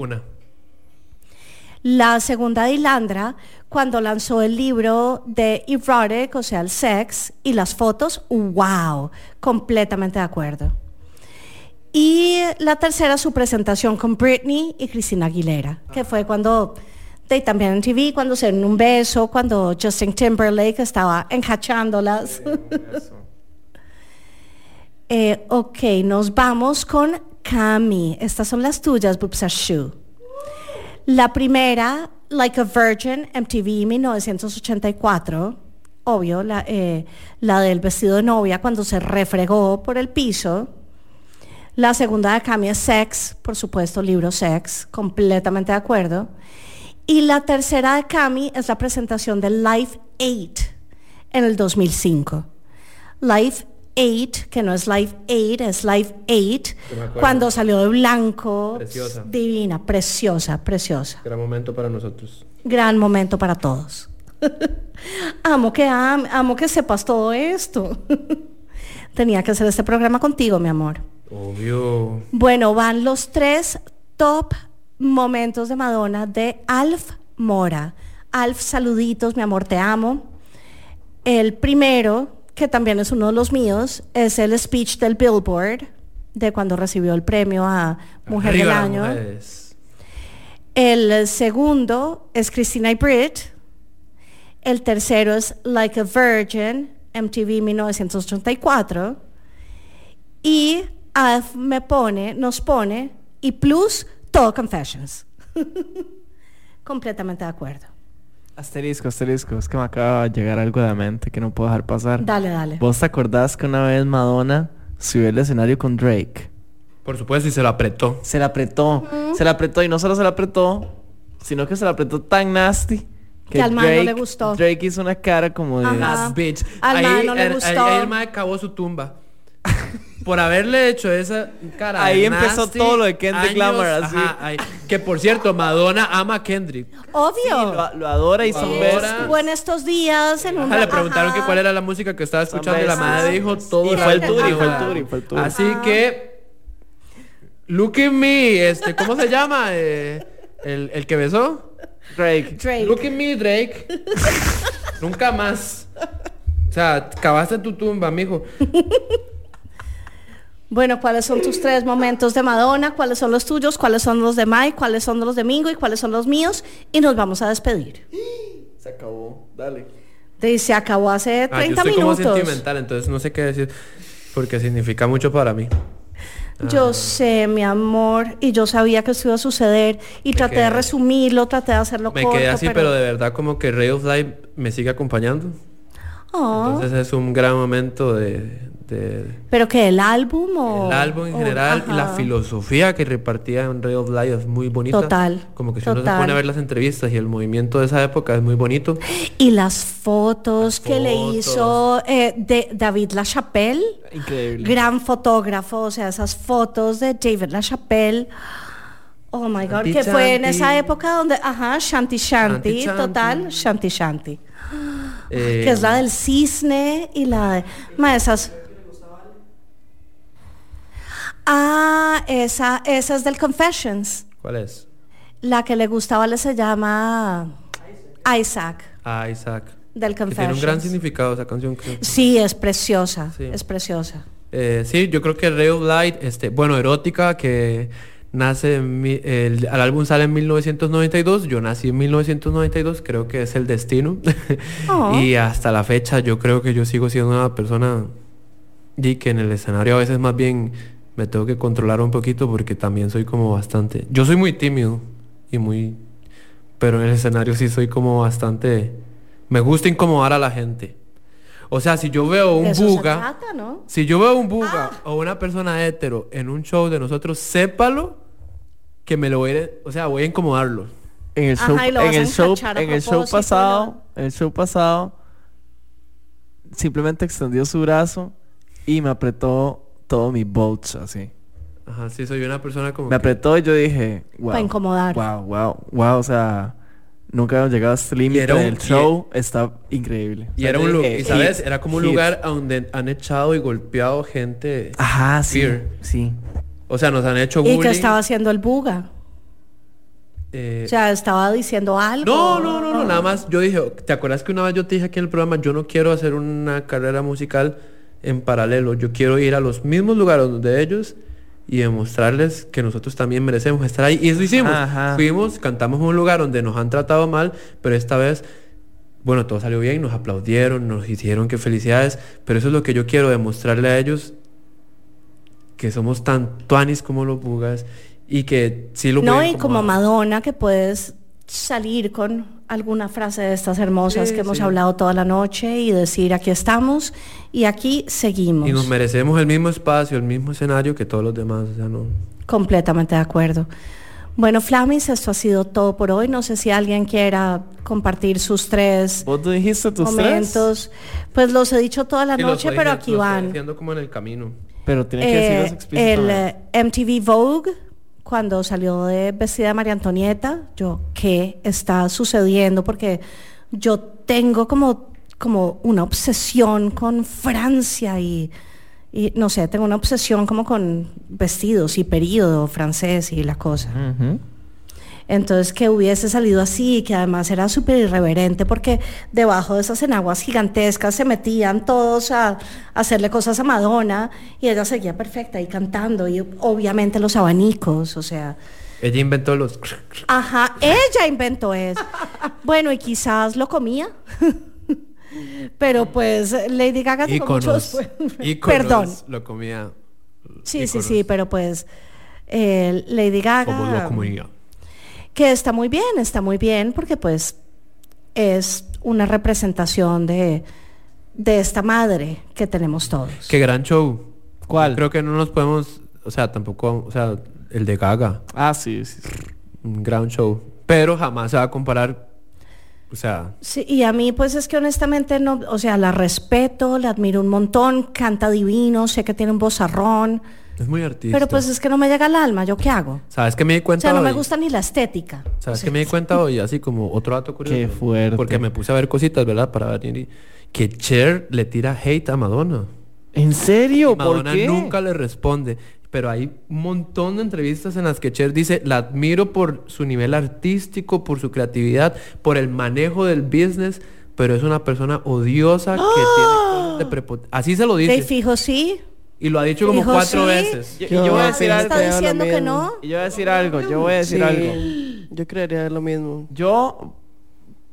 La segunda de Ilandra, cuando lanzó el libro de Erotic, o sea, el sex, y las fotos, wow, completamente de acuerdo. Y la tercera, su presentación con Britney y Cristina Aguilera, que fue cuando, también en TV, cuando se dieron un beso, cuando Justin Timberlake estaba encachándolas. Ok, nos vamos con Cami. Estas son las tuyas, Boobs Are Shoe. La primera, Like a Virgin, MTV 1984. Obvio, la del vestido de novia cuando se refregó por el piso. La segunda de Cami es Sex, por supuesto, libro Sex, completamente de acuerdo. Y la tercera de Cami es la presentación de Live 8 en el 2005. Live 8, que no es Live 8, es Live 8, cuando salió de blanco. Preciosa. Divina, preciosa. Gran momento para nosotros. Gran momento para todos. amo que sepas todo esto. Tenía que hacer este programa contigo, mi amor. Obvio. Bueno, van los 3 top momentos de Madonna de Alf Mora. Alf, saluditos, mi amor, te amo. El primero, que también es uno de los míos, es el speech del Billboard, de cuando recibió el premio a Mujer del Año. El segundo es Christina y Brit. El tercero es Like a Virgin, MTV 1984. Y Alf nos pone, y plus, todo Confessions. Completamente de acuerdo. Asterisco, es que me acaba de llegar algo de la mente que no puedo dejar pasar. Dale. ¿Vos te acordás que una vez Madonna subió al escenario con Drake? Por supuesto, y se lo apretó. Se la apretó y no solo se la apretó, sino que se la apretó tan nasty que al man no le gustó. Drake hizo una cara como de... Ajá. Bitch. Al man no le gustó. Ahí el man acabó su tumba. Por haberle hecho esa cara. Ahí de empezó nasty, todo lo de Kendrick Lamar, así. Que por cierto, Madonna ama a Kendrick. Obvio. Sí, lo adora y son besties. Estuvo en estos días en un... Le preguntaron que cuál era la música que estaba escuchando y la madre dijo todo. Y fue el tour. Así que... Look at me. ¿Cómo se llama? El que besó. Drake. Look at me, Drake. Nunca más. O sea, cavaste tu tumba, mijo. Bueno, ¿cuáles son tus 3 momentos de Madonna? ¿Cuáles son los tuyos? ¿Cuáles son los de Mike? ¿Cuáles son los de Mingo? ¿Y cuáles son los míos? Y nos vamos a despedir. Se acabó. Dale. Se acabó hace 30 yo estoy como minutos. sentimental, entonces no sé qué decir, porque significa mucho para mí. Yo sé, mi amor, y yo sabía que esto iba a suceder y traté de resumirlo, traté de hacerlo Me corto, quedé así, pero de verdad como que Ray of Light me sigue acompañando. Oh. Entonces es un gran momento de ¿Pero que el álbum o...? el álbum en general y la ajá. filosofía que repartía en Ray of Light es muy bonita. Total, Como que si uno se total. pone a ver las entrevistas y el movimiento de esa época es muy bonito. Y las fotos que le hizo de David LaChapelle. Increíble. Gran fotógrafo, o sea, esas fotos de David LaChapelle. Oh my God, Shanty que fue en Shanty. esa época donde, Shanty Shanty, Shanty Shanty. total, Shanty Shanty. Que es la del cisne y la de... esas... esa es del Confessions. ¿Cuál es? La que le gustaba se llama Isaac, Isaac. del Que tiene un Confessions. gran significado esa canción. Creo. Sí, es preciosa, Sí. es preciosa. Sí, yo creo que Ray of Light, bueno, Erótica, que nace, el álbum sale en 1992, yo nací en 1992, creo que es el destino. Oh. Y hasta la fecha yo creo que yo sigo siendo una persona y que en el escenario a veces más bien me tengo que controlar un poquito porque también soy como bastante... Yo soy muy tímido pero en el escenario sí soy como bastante... Me gusta incomodar a la gente. O sea, si yo veo un De eso buga... se trata, ¿no? Si yo veo un buga o una persona hetero en un show de nosotros, sépalo que me lo voy a... O sea, voy a incomodarlo. En el show, Ajá, y lo vas a encachar a en el show propósito, pasado, simplemente extendió su brazo y me apretó todo mi bolts así. Ajá, sí, soy una persona como... Me apretó y yo dije, wow. Para incomodar. Wow, o sea, nunca hemos llegado a este límite era un- del show, está increíble. Y O sea, era yo un dije, y sabes, hit, era como un hit. lugar a donde han echado y golpeado gente. Ajá, sí, Fear. sí. O sea, nos han hecho ¿Y bullying. qué estaba haciendo el buga? eh, O sea, estaba diciendo algo. no, nada más yo dije, ¿te acuerdas que una vez yo te dije aquí en el programa, yo no quiero hacer una carrera musical en paralelo, yo quiero ir a los mismos lugares donde ellos y demostrarles que nosotros también merecemos estar ahí? Y eso hicimos. Ajá. Fuimos, cantamos en un lugar donde nos han tratado mal, pero esta vez, bueno, todo salió bien, nos aplaudieron, nos dijeron que felicidades, pero eso es lo que yo quiero, demostrarle a ellos que somos tan tuanis como los bugas y que sí lo No, pueden y como incomodar. Madonna, que puedes salir con alguna frase de estas hermosas Sí, que hemos sí. hablado toda la noche y decir, aquí estamos y aquí seguimos. Y nos merecemos el mismo espacio, el mismo escenario que todos los demás, o sea, no. Completamente de acuerdo. Bueno, Flamis, esto ha sido todo por hoy. No sé si alguien quiera compartir sus 3 ¿Vos tú dijiste tus momentos. Pues los he dicho toda la Y los noche, estoy pero diciendo- aquí los estoy van. diciendo como en el camino. tres? Pero tiene que decirlos El explícitamente. MTV Vogue, cuando salió de vestida de María Antonieta, yo, ¿qué está sucediendo? Porque yo tengo como una obsesión con Francia y no sé, tengo una obsesión como con vestidos y periodo francés y la cosa. Ujú. Entonces que hubiese salido así, que además era súper irreverente porque debajo de esas enaguas gigantescas se metían todos a hacerle cosas a Madonna y ella seguía perfecta y cantando y obviamente los abanicos, o sea, Ella inventó los... ajá, ella inventó eso. Bueno, y quizás lo comía. Pero pues Lady Gaga tuvo mucho después. Perdón. Lo comía. Sí, íconos. sí, pero pues Lady Gaga Como lo comía. que está muy bien porque pues es una representación de esta madre que tenemos todos. Qué gran show. ¿Cuál? Creo que no nos podemos... O sea, tampoco... O sea, el de Gaga. Ah, sí. Un gran show. Pero jamás se va a comparar... O sea... Sí, y a mí pues es que honestamente no, o sea, la respeto, la admiro un montón, canta divino, sé que tiene un vozarrón, Es muy artista. pero pues es que no me llega al alma, ¿yo qué hago? ¿Sabes qué me di O cuenta sea, no hoy? me gusta ni la estética. ¿Sabes O sea, qué me di cuenta hoy? Así como otro dato curioso. Qué fuerte. Porque me puse a ver cositas, ¿verdad? Para ver... Que Cher le tira hate a Madonna. ¿En serio? Y Madonna ¿Por qué? nunca le responde. Pero hay un montón de entrevistas en las que Cher dice, la admiro por su nivel artístico, por su creatividad, por el manejo del business, pero es una persona odiosa que tiene cosas de Así se lo de dice. fijo sí. Y lo ha dicho como Fijo, 4 sí. veces. Y yo voy a decir ¿Está algo. diciendo que no? Y yo voy a decir algo. Sí, yo creería lo mismo. Yo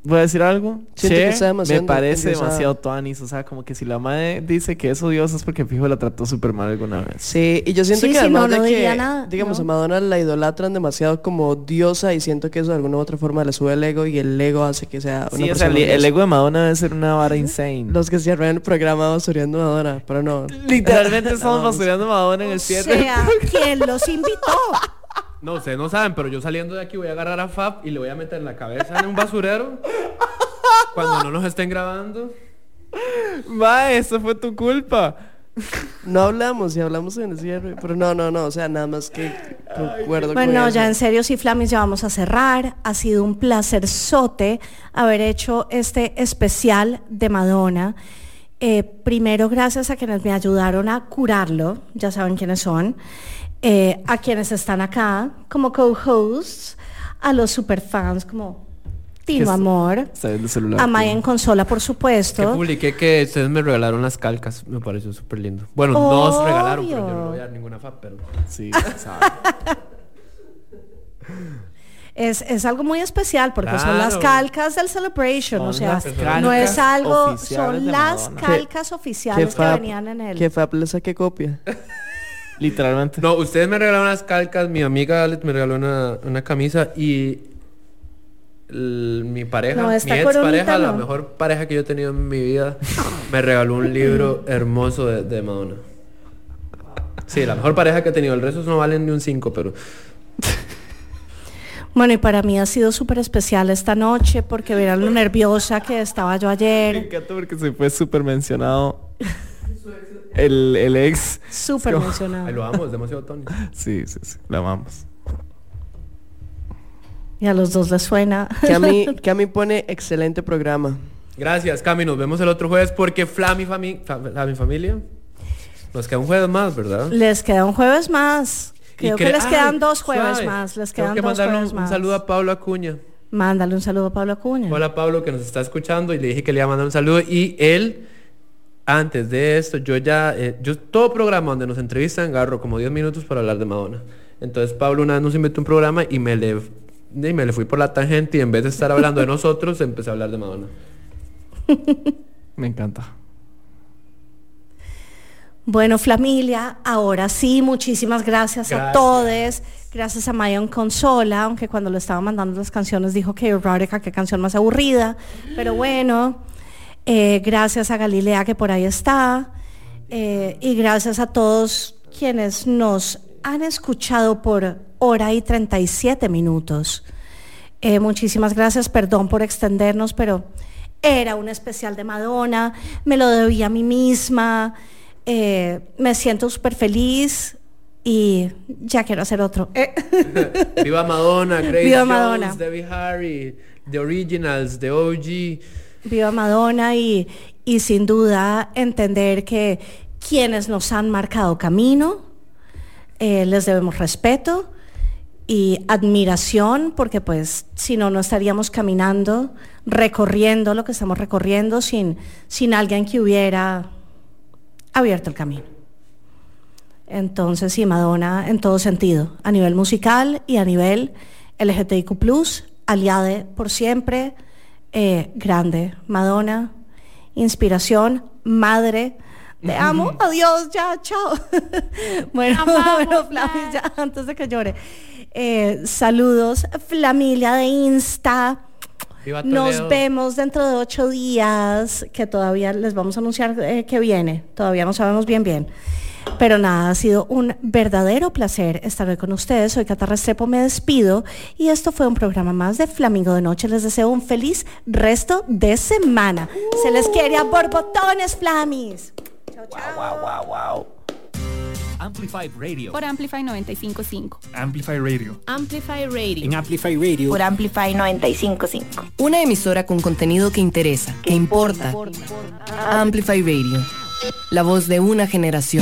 voy a decir algo. Siento que está demasiado me parece endiosada. demasiado tuanis. O sea, como que si la madre dice que es odiosa es porque fijo la trató súper mal alguna vez. Sí, y yo siento Sí, que sí, además no de diría que, nada, digamos, no. a Madonna la idolatran demasiado como diosa y siento que eso de alguna u otra forma le sube el ego y el ego hace que sea una Sí, o sea, persona el ego de Madonna debe ser una vara insane. Los que cierran el programa basureando a Madonna, pero no. Literalmente estamos basureando a Madonna en el O cierre. sea, ¿quién los invitó? No, ustedes no saben, pero yo saliendo de aquí voy a agarrar a Fab y le voy a meter la cabeza en un basurero cuando no nos estén grabando. Ma, eso fue tu culpa. No hablamos, y hablamos en el cierre, pero no, o sea, nada más que concuerdo con Bueno, eso. ya en serio, sí, Flamis, ya vamos a cerrar. Ha sido un placerzote haber hecho este especial de Madonna. Primero, gracias a quienes me ayudaron a curarlo, ya saben quiénes son. A quienes están acá como co-hosts, a los superfans como Tino Amor, a Maya en consola, por Que supuesto. publiqué que ustedes me regalaron las calcas. Me pareció súper lindo. Bueno, no os regalaron, pero yo no Obvio. le voy a dar ninguna Fab, pero... Sí, sabe. Es algo muy especial porque son Claro. las calcas del Celebration, Son o sea, las no calcas es algo, oficiales son de las Madonna. calcas oficiales que venían en Que el... Fab le saque copia. Literalmente. No, ustedes me regalaron unas calcas, mi amiga Alex me regaló una camisa y mi pareja, No, mi esta ex coronita pareja, la no. mejor pareja que yo he tenido en mi vida, me regaló un libro hermoso de Madonna. Sí, la mejor pareja que he tenido. El resto no valen ni un 5, pero... Bueno, y para mí ha sido súper especial esta noche porque verán lo nerviosa que estaba yo Me ayer. encanta porque se fue súper mencionado el ex. Súper como- emocionada. Ay, lo amo, es demasiado Tony. Sí, la amamos. Y a los dos les suena. Que a mí pone excelente programa. Gracias, Cami. Nos vemos el otro jueves porque Flami familia. Nos queda un jueves más, ¿verdad? Les queda un jueves más. Creo que les quedan Ay, 2 jueves suave. más. Les Tengo quedan que 2 mandarle jueves un más. saludo a Pablo Acuña. Mándale un saludo a Pablo Acuña. Hola Pablo, que nos está escuchando y le dije que le iba a mandar un saludo y él, antes de esto, yo todo programa donde nos entrevistan agarro como 10 minutos para hablar de Madonna. Entonces Pablo una vez nos inventó un programa y me le fui por la tangente y en vez de estar hablando de nosotros, empecé a hablar de Madonna. Me encanta. Bueno, familia, ahora sí, muchísimas gracias a Gracias. todos. Gracias a Mayon Consola, aunque cuando le estaba mandando las canciones dijo que erótica, qué canción más aburrida. Pero bueno, gracias a Galilea que por ahí está. Y gracias a todos quienes nos han escuchado por hora y 37 minutos. Muchísimas gracias, perdón por extendernos, pero era un especial de Madonna, me lo debí a mí misma. Me siento súper feliz y ya quiero hacer otro. Viva Madonna, Grace Viva Jones, Madonna. Debbie Harry, The Originals, The OG. Viva Madonna y sin duda entender que quienes nos han marcado camino, les debemos respeto y admiración, porque pues si no, no estaríamos caminando, recorriendo lo que estamos recorriendo sin alguien que hubiera abierto el camino. Entonces sí, Madonna en todo sentido, a nivel musical y a nivel LGTBIQ+, aliade por siempre, grande, Madonna, inspiración, madre, te amo, adiós, ya, chao. Bueno, Flami, ya, antes de que llore. Saludos, Flamilia de Insta. Viva Toledo. Nos vemos dentro de 8 días, que todavía les vamos a anunciar que viene. Todavía no sabemos bien. Pero nada, ha sido un verdadero placer estar hoy con ustedes. Soy Cata Restrepo, me despido. Y esto fue un programa más de Flamingo de Noche. Les deseo un feliz resto de semana. Se les quiere a borbotones, Flamis. Chao, chao. Wow. Amplify Radio. Por Amplify 95.5. Amplify Radio. Amplify Radio. En Amplify Radio. Por Amplify 95.5. Una emisora con contenido que interesa, que importa. Amplify Radio. La voz de una generación.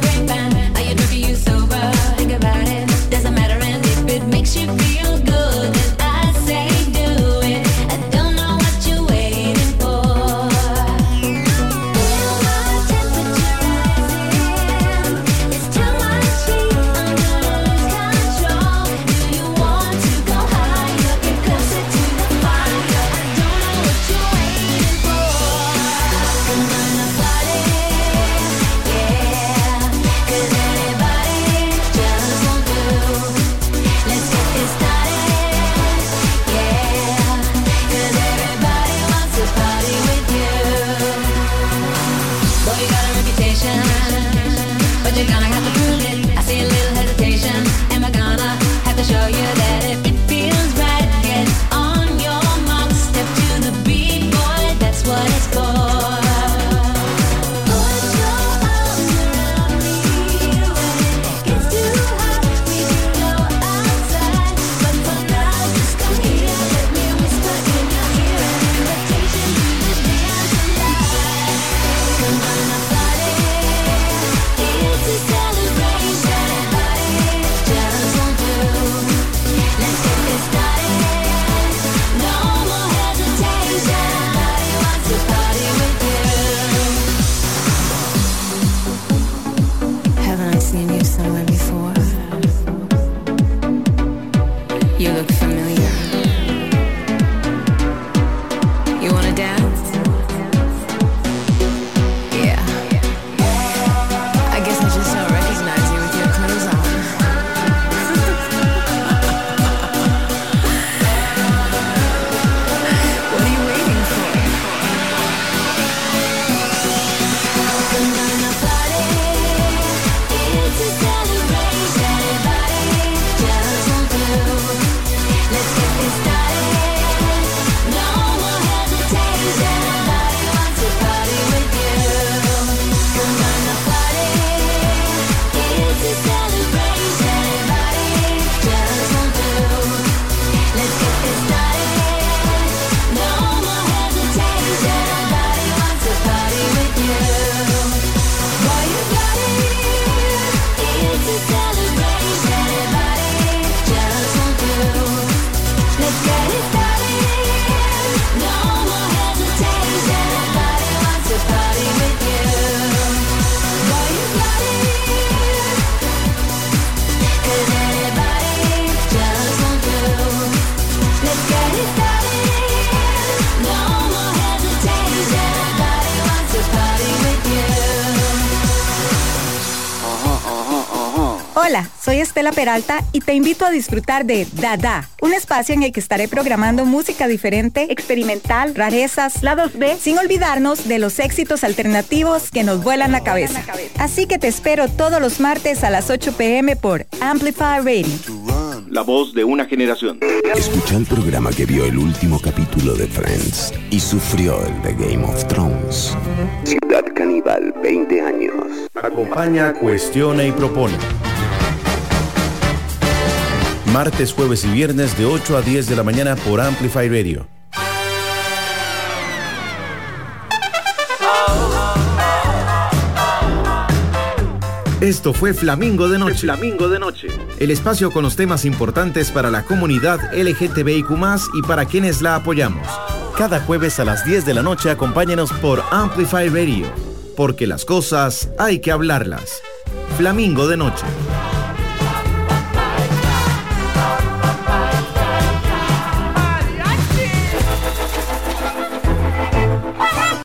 Makes you feel good. but you're gonna have to prove it. I see a little hesitation. Am I gonna have to show you that if it feels right, get on your mark, step to the beat, boy, that's what it's for. You look familiar. You wanna dance? Yeah. I guess I just don't recognize you with your clothes on. What are you waiting for? Come on a party, it's a celebration. Everybody just won't do. Let's get this started. No more hesitation. Everybody wants to party with you. Come on a party, it's a celebration. Everybody just won't do. Let's get this started. No more hesitation. Everybody wants to party with you. Boy, you got it. It's a celebration. Everybody just won't do. Let's get it started. No more hesitation. Everybody wants to party with you. Boy, you got it. 'Cause everybody just won't do. Let's get it started. No more hesitation. Everybody wants to party with you. Hola, soy Estela Peralta y te invito a disfrutar de Dada, un espacio en el que estaré programando música diferente, experimental, rarezas, lados B, sin olvidarnos de los éxitos alternativos que nos vuelan la cabeza. Así que te espero todos los martes a las 8 p.m. por Amplify Radio. La voz de una generación. Escucha el programa que vio el último capítulo de Friends y sufrió el de Game of Thrones. Ciudad Caníbal, 20 años. Acompaña, cuestiona y propone. Martes, jueves y viernes de 8 a 10 de la mañana por Amplify Radio. Esto fue Flamingo de Noche. Flamingo de Noche. El espacio con los temas importantes para la comunidad LGTBIQ+, y para quienes la apoyamos. Cada jueves a las 10 de la noche acompáñenos por Amplify Radio, porque las cosas hay que hablarlas. Flamingo de Noche.